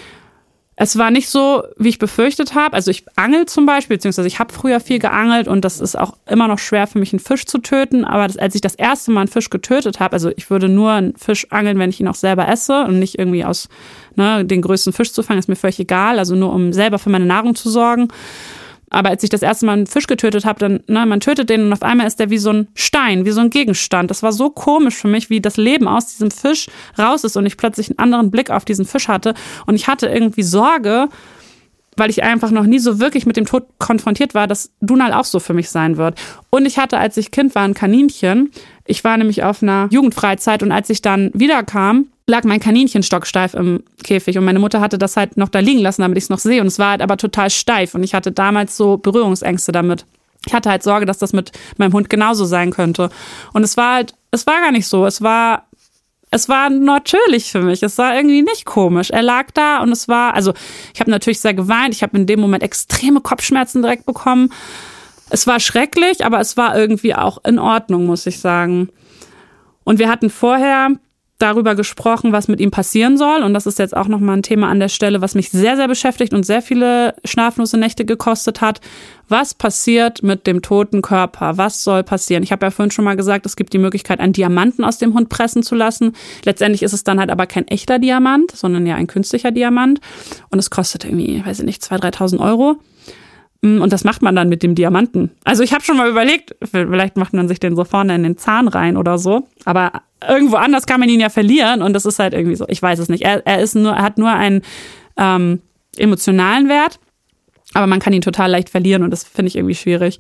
Es war nicht so, wie ich befürchtet habe. Also ich angel zum Beispiel, beziehungsweise ich habe früher viel geangelt und das ist auch immer noch schwer für mich, einen Fisch zu töten. Aber das, als ich das erste Mal einen Fisch getötet habe, also ich würde nur einen Fisch angeln, wenn ich ihn auch selber esse und nicht irgendwie aus ne, den größten Fisch zu fangen, ist mir völlig egal. Also nur, um selber für meine Nahrung zu sorgen. Aber als ich das erste Mal einen Fisch getötet habe, dann, ne, man tötet den und auf einmal ist der wie so ein Stein, wie so ein Gegenstand. Das war so komisch für mich, wie das Leben aus diesem Fisch raus ist und ich plötzlich einen anderen Blick auf diesen Fisch hatte. Und ich hatte irgendwie Sorge, weil ich einfach noch nie so wirklich mit dem Tod konfrontiert war, dass Dunal auch so für mich sein wird. Und ich hatte, als ich Kind war, ein Kaninchen. Ich war nämlich auf einer Jugendfreizeit und als ich dann wiederkam, lag mein Kaninchen stocksteif im Käfig und meine Mutter hatte das halt noch da liegen lassen, damit ich es noch sehe und es war halt aber total steif und ich hatte damals so Berührungsängste damit. Ich hatte halt Sorge, dass das mit meinem Hund genauso sein könnte und es war halt, es war gar nicht so, es war es war natürlich für mich, es war irgendwie nicht komisch. Er lag da und es war, also ich habe natürlich sehr geweint, ich habe in dem Moment extreme Kopfschmerzen direkt bekommen. Es war schrecklich, aber es war irgendwie auch in Ordnung, muss ich sagen. Und wir hatten vorher darüber gesprochen, was mit ihm passieren soll. Und das ist jetzt auch nochmal ein Thema an der Stelle, was mich sehr, sehr beschäftigt und sehr viele schlaflose Nächte gekostet hat. Was passiert mit dem toten Körper? Was soll passieren? Ich habe ja vorhin schon mal gesagt, es gibt die Möglichkeit, einen Diamanten aus dem Hund pressen zu lassen. Letztendlich ist es dann halt aber kein echter Diamant, sondern ja ein künstlicher Diamant. Und es kostet irgendwie, weiß ich nicht, zweitausend, dreitausend Euro. Und das macht man dann mit dem Diamanten. Also ich habe schon mal überlegt, vielleicht macht man sich den so vorne in den Zahn rein oder so. Aber irgendwo anders kann man ihn ja verlieren und das ist halt irgendwie so, ich weiß es nicht. Er, er ist nur, er hat nur einen ähm, emotionalen Wert, aber man kann ihn total leicht verlieren und das finde ich irgendwie schwierig.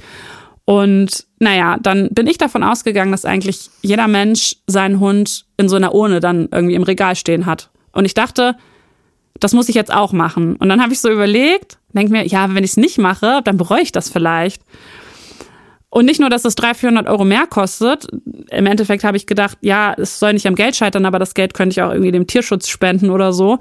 Und naja, dann bin ich davon ausgegangen, dass eigentlich jeder Mensch seinen Hund in so einer Urne dann irgendwie im Regal stehen hat. Und ich dachte, das muss ich jetzt auch machen. Und dann habe ich so überlegt, denke mir, ja, wenn ich es nicht mache, dann bereue ich das vielleicht. Und nicht nur, dass es dreihundert, vierhundert Euro mehr kostet. Im Endeffekt habe ich gedacht, ja, es soll nicht am Geld scheitern, aber das Geld könnte ich auch irgendwie dem Tierschutz spenden oder so.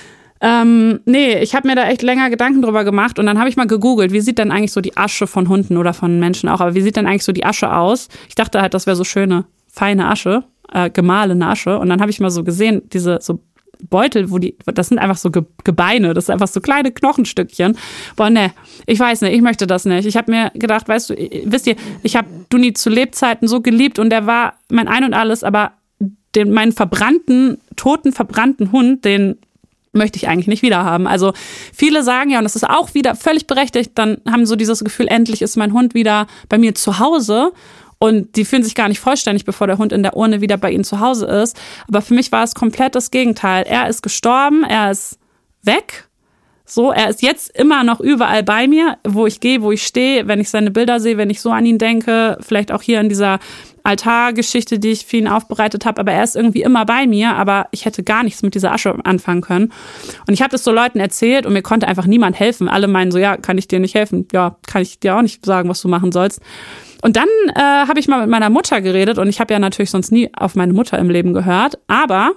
Ähm, nee, ich habe mir da echt länger Gedanken drüber gemacht und dann habe ich mal gegoogelt, wie sieht denn eigentlich so die Asche von Hunden oder von Menschen auch, aber wie sieht denn eigentlich so die Asche aus? Ich dachte halt, das wäre so schöne, feine Asche, äh, gemahlene Asche. Und dann habe ich mal so gesehen, diese so Beutel, wo die, das sind einfach so Gebeine, das sind einfach so kleine Knochenstückchen. Boah, ne, ich weiß nicht, ich möchte das nicht. Ich habe mir gedacht, weißt du, wisst ihr, ich habe Duni zu Lebzeiten so geliebt und der war mein Ein und Alles, aber den, meinen verbrannten, toten, verbrannten Hund, den möchte ich eigentlich nicht wieder haben. Also viele sagen ja, und das ist auch wieder völlig berechtigt, dann haben so dieses Gefühl, endlich ist mein Hund wieder bei mir zu Hause. Und die fühlen sich gar nicht vollständig, bevor der Hund in der Urne wieder bei ihnen zu Hause ist. Aber für mich war es komplett das Gegenteil. Er ist gestorben, er ist weg. So, er ist jetzt immer noch überall bei mir, wo ich gehe, wo ich stehe, wenn ich seine Bilder sehe, wenn ich so an ihn denke. Vielleicht auch hier in dieser Altargeschichte, die ich für ihn aufbereitet habe. Aber er ist irgendwie immer bei mir. Aber ich hätte gar nichts mit dieser Asche anfangen können. Und ich habe das so Leuten erzählt und mir konnte einfach niemand helfen. Alle meinen so, ja, kann ich dir nicht helfen? Ja, kann ich dir auch nicht sagen, was du machen sollst. Und dann äh, habe ich mal mit meiner Mutter geredet und ich habe ja natürlich sonst nie auf meine Mutter im Leben gehört, aber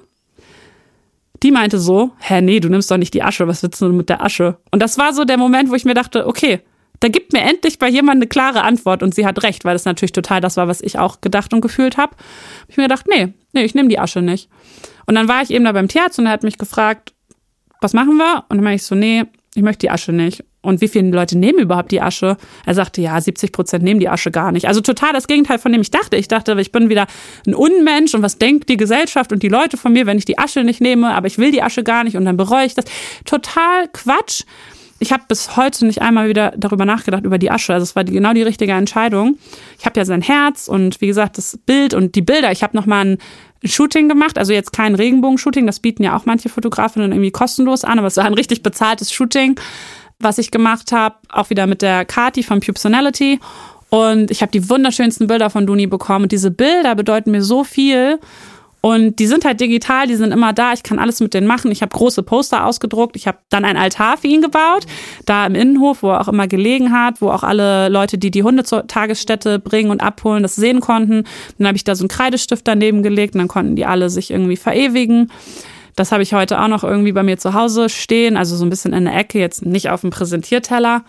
die meinte so, hä, nee, du nimmst doch nicht die Asche, was willst du mit der Asche? Und das war so der Moment, wo ich mir dachte, okay, da gibt mir endlich bei jemandem eine klare Antwort und sie hat recht, weil das natürlich total das war, was ich auch gedacht und gefühlt habe. Hab ich mir gedacht, nee, nee, ich nehme die Asche nicht. Und dann war ich eben da beim Tierarzt und er hat mich gefragt, was machen wir? Und dann meinte ich so, nee, ich möchte die Asche nicht. Und wie viele Leute nehmen überhaupt die Asche? Er sagte, ja, siebzig Prozent nehmen die Asche gar nicht. Also total das Gegenteil von dem ich dachte. Ich dachte, ich bin wieder ein Unmensch und was denkt die Gesellschaft und die Leute von mir, wenn ich die Asche nicht nehme, aber ich will die Asche gar nicht und dann bereue ich das. Total Quatsch. Ich habe bis heute nicht einmal wieder darüber nachgedacht, über die Asche. Also es war die, genau die richtige Entscheidung. Ich habe ja sein Herz und wie gesagt, das Bild und die Bilder. Ich habe nochmal ein Shooting gemacht, also jetzt kein Regenbogen-Shooting, das bieten ja auch manche Fotografinnen irgendwie kostenlos an, aber es war ein richtig bezahltes Shooting, was ich gemacht habe, auch wieder mit der Kati von Pupsonality. Und ich habe die wunderschönsten Bilder von Duni bekommen. Und diese Bilder bedeuten mir so viel. Und die sind halt digital, die sind immer da. Ich kann alles mit denen machen. Ich habe große Poster ausgedruckt. Ich habe dann ein Altar für ihn gebaut, da im Innenhof, wo er auch immer gelegen hat, wo auch alle Leute, die die Hunde zur Tagesstätte bringen und abholen, das sehen konnten. Dann habe ich da so einen Kreidestift daneben gelegt und dann konnten die alle sich irgendwie verewigen. Das habe ich heute auch noch irgendwie bei mir zu Hause stehen, also so ein bisschen in der Ecke, jetzt nicht auf dem Präsentierteller.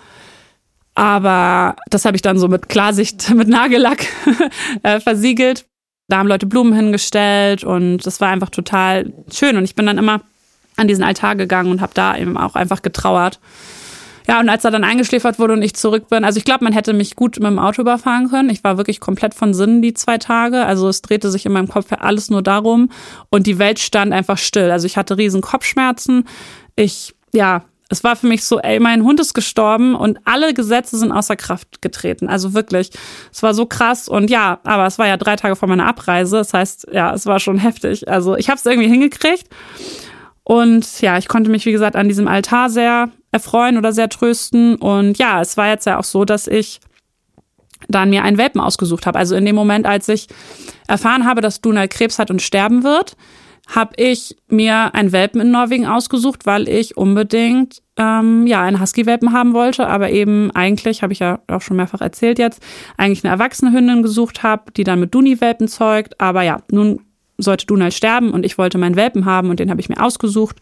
Aber das habe ich dann so mit Klarsicht, mit Nagellack äh, versiegelt. Da haben Leute Blumen hingestellt und das war einfach total schön. Und ich bin dann immer an diesen Altar gegangen und habe da eben auch einfach getrauert. Ja, und als er dann eingeschläfert wurde und ich zurück bin, also ich glaube, man hätte mich gut mit dem Auto überfahren können. Ich war wirklich komplett von Sinnen die zwei Tage. Also es drehte sich in meinem Kopf alles nur darum und die Welt stand einfach still. Also ich hatte riesen Kopfschmerzen. Ich, ja, es war für mich so, ey, mein Hund ist gestorben und alle Gesetze sind außer Kraft getreten. Also wirklich, es war so krass. Und ja, aber es war ja drei Tage vor meiner Abreise. Das heißt, ja, es war schon heftig. Also ich habe es irgendwie hingekriegt. Und ja, ich konnte mich, wie gesagt, an diesem Altar sehr erfreuen oder sehr trösten. Und ja, es war jetzt ja auch so, dass ich dann mir einen Welpen ausgesucht habe. Also in dem Moment, als ich erfahren habe, dass Duna Krebs hat und sterben wird, habe ich mir einen Welpen in Norwegen ausgesucht, weil ich unbedingt ähm, ja einen Husky-Welpen haben wollte. Aber eben eigentlich, habe ich ja auch schon mehrfach erzählt jetzt, eigentlich eine erwachsene Hündin gesucht habe, die dann mit Duni-Welpen zeugt. Aber ja, nun sollte Duna sterben und ich wollte meinen Welpen haben und den habe ich mir ausgesucht.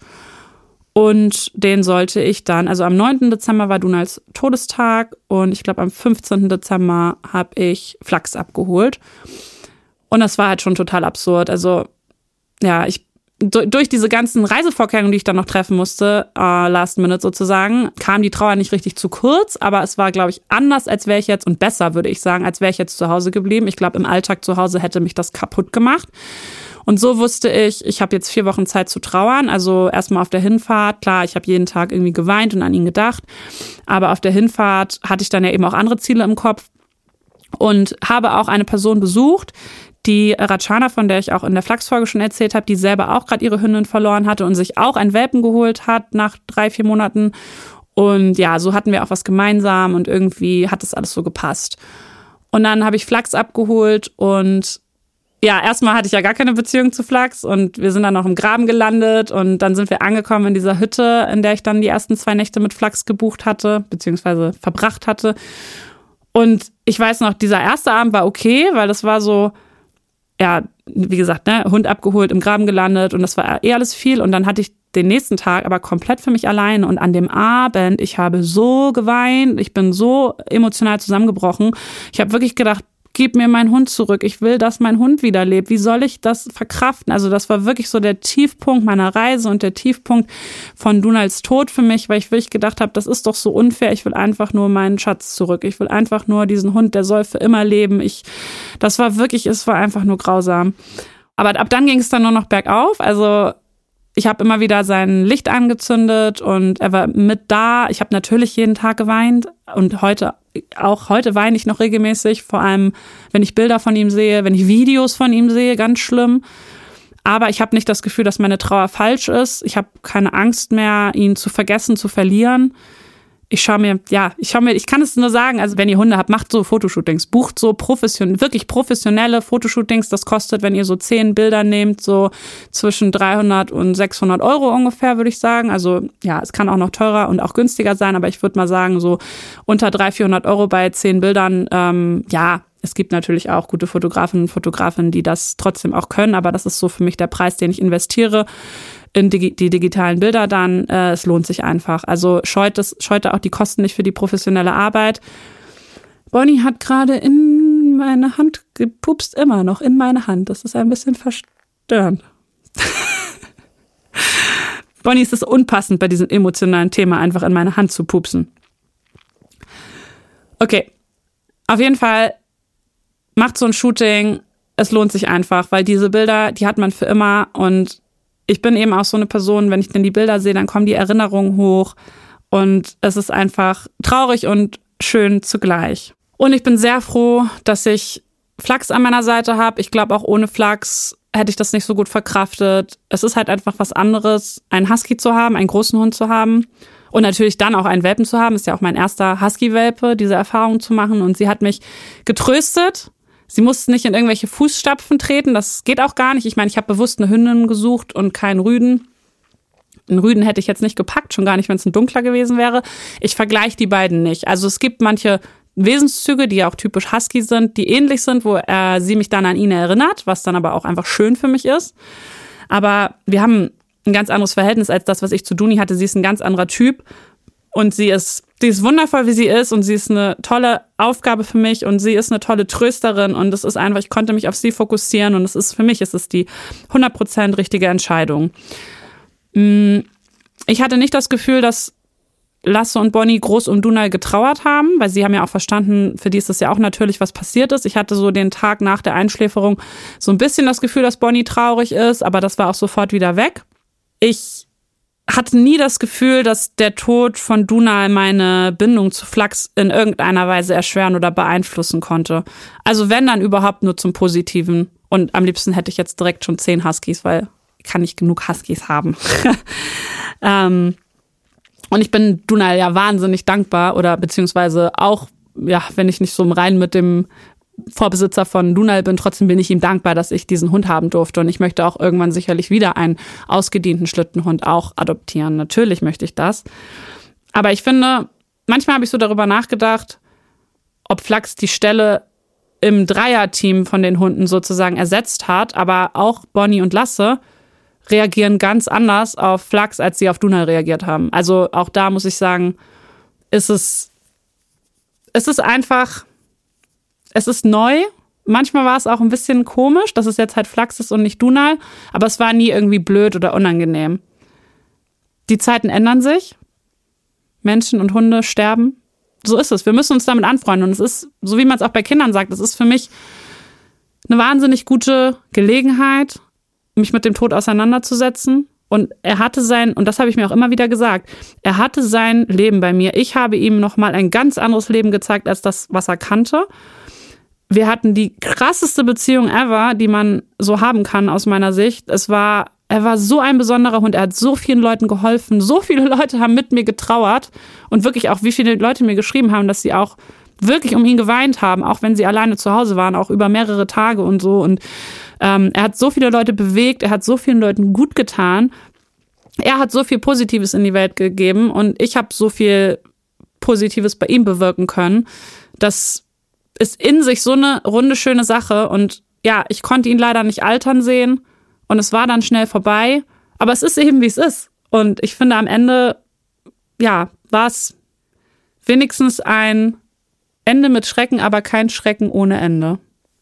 Und den sollte ich dann, also am neunten Dezember war Dunals Todestag und ich glaube am fünfzehnten Dezember habe ich Flachs abgeholt. Und das war halt schon total absurd. Also ja, ich durch diese ganzen Reisevorkehrungen, die ich dann noch treffen musste, uh, last minute sozusagen, kam die Trauer nicht richtig zu kurz, aber es war, glaube ich, anders, als wäre ich jetzt, und besser, würde ich sagen, als wäre ich jetzt zu Hause geblieben. Ich glaube, im Alltag zu Hause hätte mich das kaputt gemacht. Und so wusste ich, ich habe jetzt vier Wochen Zeit zu trauern. Also erstmal auf der Hinfahrt, klar, ich habe jeden Tag irgendwie geweint und an ihn gedacht. Aber auf der Hinfahrt hatte ich dann ja eben auch andere Ziele im Kopf und habe auch eine Person besucht, die Rachana, von der ich auch in der Flachsfolge schon erzählt habe, die selber auch gerade ihre Hündin verloren hatte und sich auch einen Welpen geholt hat nach drei, vier Monaten. Und ja, so hatten wir auch was gemeinsam und irgendwie hat das alles so gepasst. Und dann habe ich Flachs abgeholt und ja, erstmal hatte ich ja gar keine Beziehung zu Flachs und wir sind dann noch im Graben gelandet und dann sind wir angekommen in dieser Hütte, in der ich dann die ersten zwei Nächte mit Flachs gebucht hatte, beziehungsweise verbracht hatte. Und ich weiß noch, dieser erste Abend war okay, weil das war so, ja, wie gesagt, ne, Hund abgeholt, im Graben gelandet und das war eh alles viel. Und dann hatte ich den nächsten Tag aber komplett für mich alleine. Und an dem Abend, ich habe so geweint, ich bin so emotional zusammengebrochen. Ich habe wirklich gedacht, gib mir meinen Hund zurück. Ich will, dass mein Hund wieder lebt. Wie soll ich das verkraften? Also das war wirklich so der Tiefpunkt meiner Reise und der Tiefpunkt von Dunals Tod für mich, weil ich wirklich gedacht habe, das ist doch so unfair. Ich will einfach nur meinen Schatz zurück. Ich will einfach nur diesen Hund, der soll für immer leben. Ich, das war wirklich, es war einfach nur grausam. Aber ab dann ging es dann nur noch bergauf. Also ich habe immer wieder sein Licht angezündet und er war mit da. Ich habe natürlich jeden Tag geweint und heute, auch heute weine ich noch regelmäßig, vor allem wenn ich Bilder von ihm sehe, wenn ich Videos von ihm sehe, ganz schlimm. Aber ich habe nicht das Gefühl, dass meine Trauer falsch ist. Ich habe keine Angst mehr, ihn zu vergessen, zu verlieren. Ich schaue mir, ja, ich schaue mir, ich kann es nur sagen, also wenn ihr Hunde habt, macht so Fotoshootings, bucht so professionell, wirklich professionelle Fotoshootings. Das kostet, wenn ihr so zehn Bilder nehmt, so zwischen dreihundert und sechshundert Euro ungefähr, würde ich sagen. Also ja, es kann auch noch teurer und auch günstiger sein, aber ich würde mal sagen, so unter dreihundert, vierhundert Euro bei zehn Bildern. Ähm, ja, es gibt natürlich auch gute Fotografinnen und Fotografen, die das trotzdem auch können, aber das ist so für mich der Preis, den ich investiere in die, die digitalen Bilder dann. Äh, es lohnt sich einfach. Also scheut es, scheut auch die Kosten nicht für die professionelle Arbeit. Bonnie hat gerade in meine Hand gepupst, immer noch in meine Hand. Das ist ein bisschen verstörend. Bonnie ist es unpassend, bei diesem emotionalen Thema einfach in meine Hand zu pupsen. Okay, auf jeden Fall macht so ein Shooting, es lohnt sich einfach, weil diese Bilder, die hat man für immer und ich bin eben auch so eine Person, wenn ich dann die Bilder sehe, dann kommen die Erinnerungen hoch und es ist einfach traurig und schön zugleich. Und ich bin sehr froh, dass ich Flachs an meiner Seite habe. Ich glaube, auch ohne Flachs hätte ich das nicht so gut verkraftet. Es ist halt einfach was anderes, einen Husky zu haben, einen großen Hund zu haben und natürlich dann auch einen Welpen zu haben. Ist ja auch mein erster Husky-Welpe, diese Erfahrung zu machen. Und sie hat mich getröstet. Sie musste nicht in irgendwelche Fußstapfen treten, das geht auch gar nicht. Ich meine, ich habe bewusst eine Hündin gesucht und keinen Rüden. Einen Rüden hätte ich jetzt nicht gepackt, schon gar nicht, wenn es ein dunkler gewesen wäre. Ich vergleiche die beiden nicht. Also es gibt manche Wesenszüge, die ja auch typisch Husky sind, die ähnlich sind, wo er, sie mich dann an ihn erinnert, was dann aber auch einfach schön für mich ist. Aber wir haben ein ganz anderes Verhältnis als das, was ich zu Duni hatte. Sie ist ein ganz anderer Typ und sie ist Sie ist wundervoll, wie sie ist und sie ist eine tolle Aufgabe für mich und sie ist eine tolle Trösterin und es ist einfach, ich konnte mich auf sie fokussieren und es ist für mich, es ist die hundert Prozent richtige Entscheidung. Ich hatte nicht das Gefühl, dass Lasse und Bonnie groß um Dunal getrauert haben, weil sie haben ja auch verstanden, für die ist das ja auch natürlich, was passiert ist. Ich hatte so den Tag nach der Einschläferung so ein bisschen das Gefühl, dass Bonnie traurig ist, aber das war auch sofort wieder weg. Ich hatte nie das Gefühl, dass der Tod von Dunal meine Bindung zu Flachs in irgendeiner Weise erschweren oder beeinflussen konnte. Also wenn, dann überhaupt nur zum Positiven. Und am liebsten hätte ich jetzt direkt schon zehn Huskies, weil ich kann nicht genug Huskies haben. ähm, und ich bin Dunal ja wahnsinnig dankbar oder beziehungsweise auch, ja, wenn ich nicht so im Reinen mit dem Vorbesitzer von Dunal bin, trotzdem bin ich ihm dankbar, dass ich diesen Hund haben durfte und ich möchte auch irgendwann sicherlich wieder einen ausgedienten Schlittenhund auch adoptieren. Natürlich möchte ich das. Aber ich finde, manchmal habe ich so darüber nachgedacht, ob Flachs die Stelle im Dreierteam von den Hunden sozusagen ersetzt hat, aber auch Bonnie und Lasse reagieren ganz anders auf Flachs, als sie auf Dunal reagiert haben. Also auch da muss ich sagen, ist es, ist es einfach Es ist neu. Manchmal war es auch ein bisschen komisch, dass es jetzt halt Flachs ist und nicht Dunal. Aber es war nie irgendwie blöd oder unangenehm. Die Zeiten ändern sich. Menschen und Hunde sterben. So ist es. Wir müssen uns damit anfreunden. Und es ist, so wie man es auch bei Kindern sagt, es ist für mich eine wahnsinnig gute Gelegenheit, mich mit dem Tod auseinanderzusetzen. Und er hatte sein, und das habe ich mir auch immer wieder gesagt, er hatte sein Leben bei mir. Ich habe ihm nochmal ein ganz anderes Leben gezeigt, als das, was er kannte. Wir hatten die krasseste Beziehung ever, die man so haben kann aus meiner Sicht. Es war, er war so ein besonderer Hund. Er hat so vielen Leuten geholfen. So viele Leute haben mit mir getrauert. Und wirklich auch, wie viele Leute mir geschrieben haben, dass sie auch wirklich um ihn geweint haben, auch wenn sie alleine zu Hause waren, auch über mehrere Tage und so. Und ähm, er hat so viele Leute bewegt. Er hat so vielen Leuten gut getan. Er hat so viel Positives in die Welt gegeben. Und ich habe so viel Positives bei ihm bewirken können, dass ist in sich so eine runde, schöne Sache. Und ja, ich konnte ihn leider nicht altern sehen. Und es war dann schnell vorbei. Aber es ist eben, wie es ist. Und ich finde, am Ende, ja, war es wenigstens ein Ende mit Schrecken, aber kein Schrecken ohne Ende.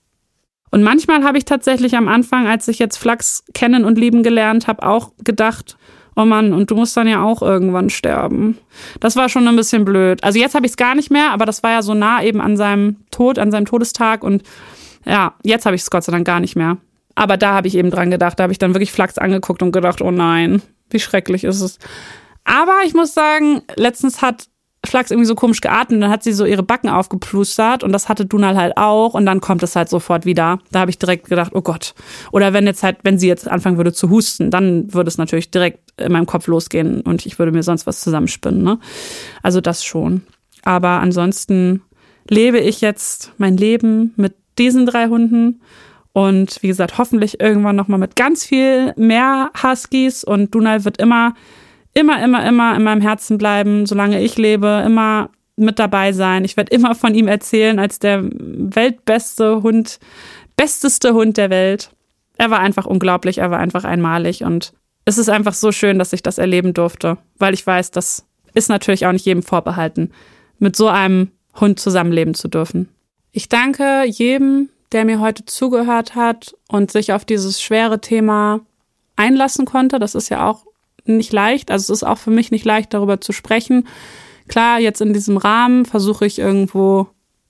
Und manchmal habe ich tatsächlich am Anfang, als ich jetzt Flachs kennen und lieben gelernt habe, auch gedacht, oh Mann, und du musst dann ja auch irgendwann sterben. Das war schon ein bisschen blöd. Also jetzt habe ich es gar nicht mehr, aber das war ja so nah eben an seinem Tod, an seinem Todestag. Und ja, jetzt habe ich es Gott sei Dank gar nicht mehr. Aber da habe ich eben dran gedacht, da habe ich dann wirklich Flachs angeguckt und gedacht, oh nein, wie schrecklich ist es. Aber ich muss sagen, letztens hat Flachs irgendwie so komisch geatmet und dann hat sie so ihre Backen aufgeplustert und das hatte Dunal halt auch und dann kommt es halt sofort wieder. Da habe ich direkt gedacht, oh Gott. Oder wenn jetzt halt, wenn sie jetzt anfangen würde zu husten, dann würde es natürlich direkt in meinem Kopf losgehen und ich würde mir sonst was zusammenspinnen, ne? Also das schon. Aber ansonsten lebe ich jetzt mein Leben mit diesen drei Hunden und wie gesagt, hoffentlich irgendwann nochmal mit ganz viel mehr Huskies und Dunal wird immer Immer, immer, immer in meinem Herzen bleiben, solange ich lebe, immer mit dabei sein. Ich werde immer von ihm erzählen als der weltbeste Hund, besteste Hund der Welt. Er war einfach unglaublich, er war einfach einmalig und es ist einfach so schön, dass ich das erleben durfte, weil ich weiß, das ist natürlich auch nicht jedem vorbehalten, mit so einem Hund zusammenleben zu dürfen. Ich danke jedem, der mir heute zugehört hat und sich auf dieses schwere Thema einlassen konnte. Das ist ja auch nicht leicht, also es ist auch für mich nicht leicht, darüber zu sprechen. Klar, jetzt in diesem Rahmen versuche ich irgendwo,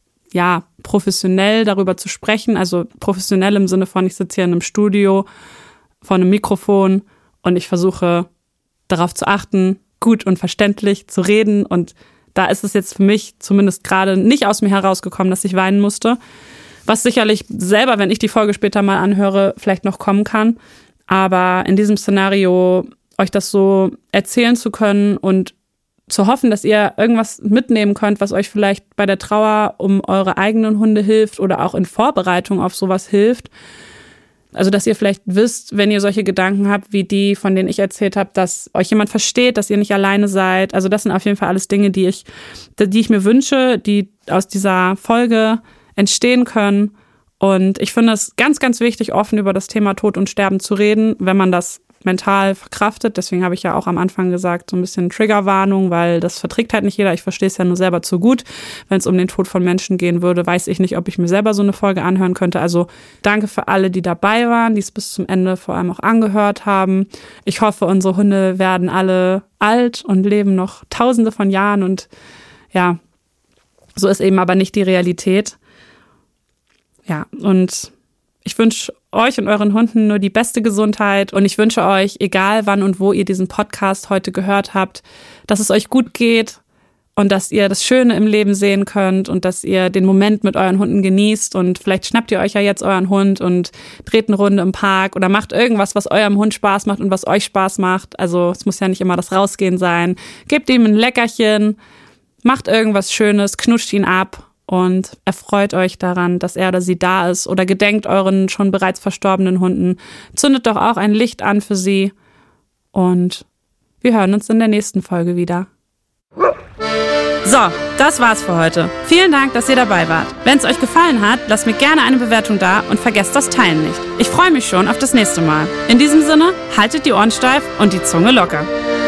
ja, professionell darüber zu sprechen, also professionell im Sinne von, ich sitze hier in einem Studio vor einem Mikrofon und ich versuche darauf zu achten, gut und verständlich zu reden und da ist es jetzt für mich zumindest gerade nicht aus mir herausgekommen, dass ich weinen musste, was sicherlich selber, wenn ich die Folge später mal anhöre, vielleicht noch kommen kann, aber in diesem Szenario euch das so erzählen zu können und zu hoffen, dass ihr irgendwas mitnehmen könnt, was euch vielleicht bei der Trauer um eure eigenen Hunde hilft oder auch in Vorbereitung auf sowas hilft. Also, dass ihr vielleicht wisst, wenn ihr solche Gedanken habt, wie die, von denen ich erzählt habe, dass euch jemand versteht, dass ihr nicht alleine seid. Also, das sind auf jeden Fall alles Dinge, die ich, die ich mir wünsche, die aus dieser Folge entstehen können. Und ich finde es ganz, ganz wichtig, offen über das Thema Tod und Sterben zu reden, wenn man das mental verkraftet. Deswegen habe ich ja auch am Anfang gesagt, so ein bisschen Triggerwarnung, weil das verträgt halt nicht jeder. Ich verstehe es ja nur selber zu gut. Wenn es um den Tod von Menschen gehen würde, weiß ich nicht, ob ich mir selber so eine Folge anhören könnte. Also danke für alle, die dabei waren, die es bis zum Ende vor allem auch angehört haben. Ich hoffe, unsere Hunde werden alle alt und leben noch tausende von Jahren und ja, so ist eben aber nicht die Realität. Ja, und ich wünsche euch und euren Hunden nur die beste Gesundheit und ich wünsche euch, egal wann und wo ihr diesen Podcast heute gehört habt, dass es euch gut geht und dass ihr das Schöne im Leben sehen könnt und dass ihr den Moment mit euren Hunden genießt und vielleicht schnappt ihr euch ja jetzt euren Hund und dreht eine Runde im Park oder macht irgendwas, was eurem Hund Spaß macht und was euch Spaß macht. Also es muss ja nicht immer das Rausgehen sein. Gebt ihm ein Leckerchen, macht irgendwas Schönes, knutscht ihn ab. Und erfreut euch daran, dass er oder sie da ist oder gedenkt euren schon bereits verstorbenen Hunden. Zündet doch auch ein Licht an für sie. Und wir hören uns in der nächsten Folge wieder. So, das war's für heute. Vielen Dank, dass ihr dabei wart. Wenn es euch gefallen hat, lasst mir gerne eine Bewertung da und vergesst das Teilen nicht. Ich freue mich schon auf das nächste Mal. In diesem Sinne, haltet die Ohren steif und die Zunge locker.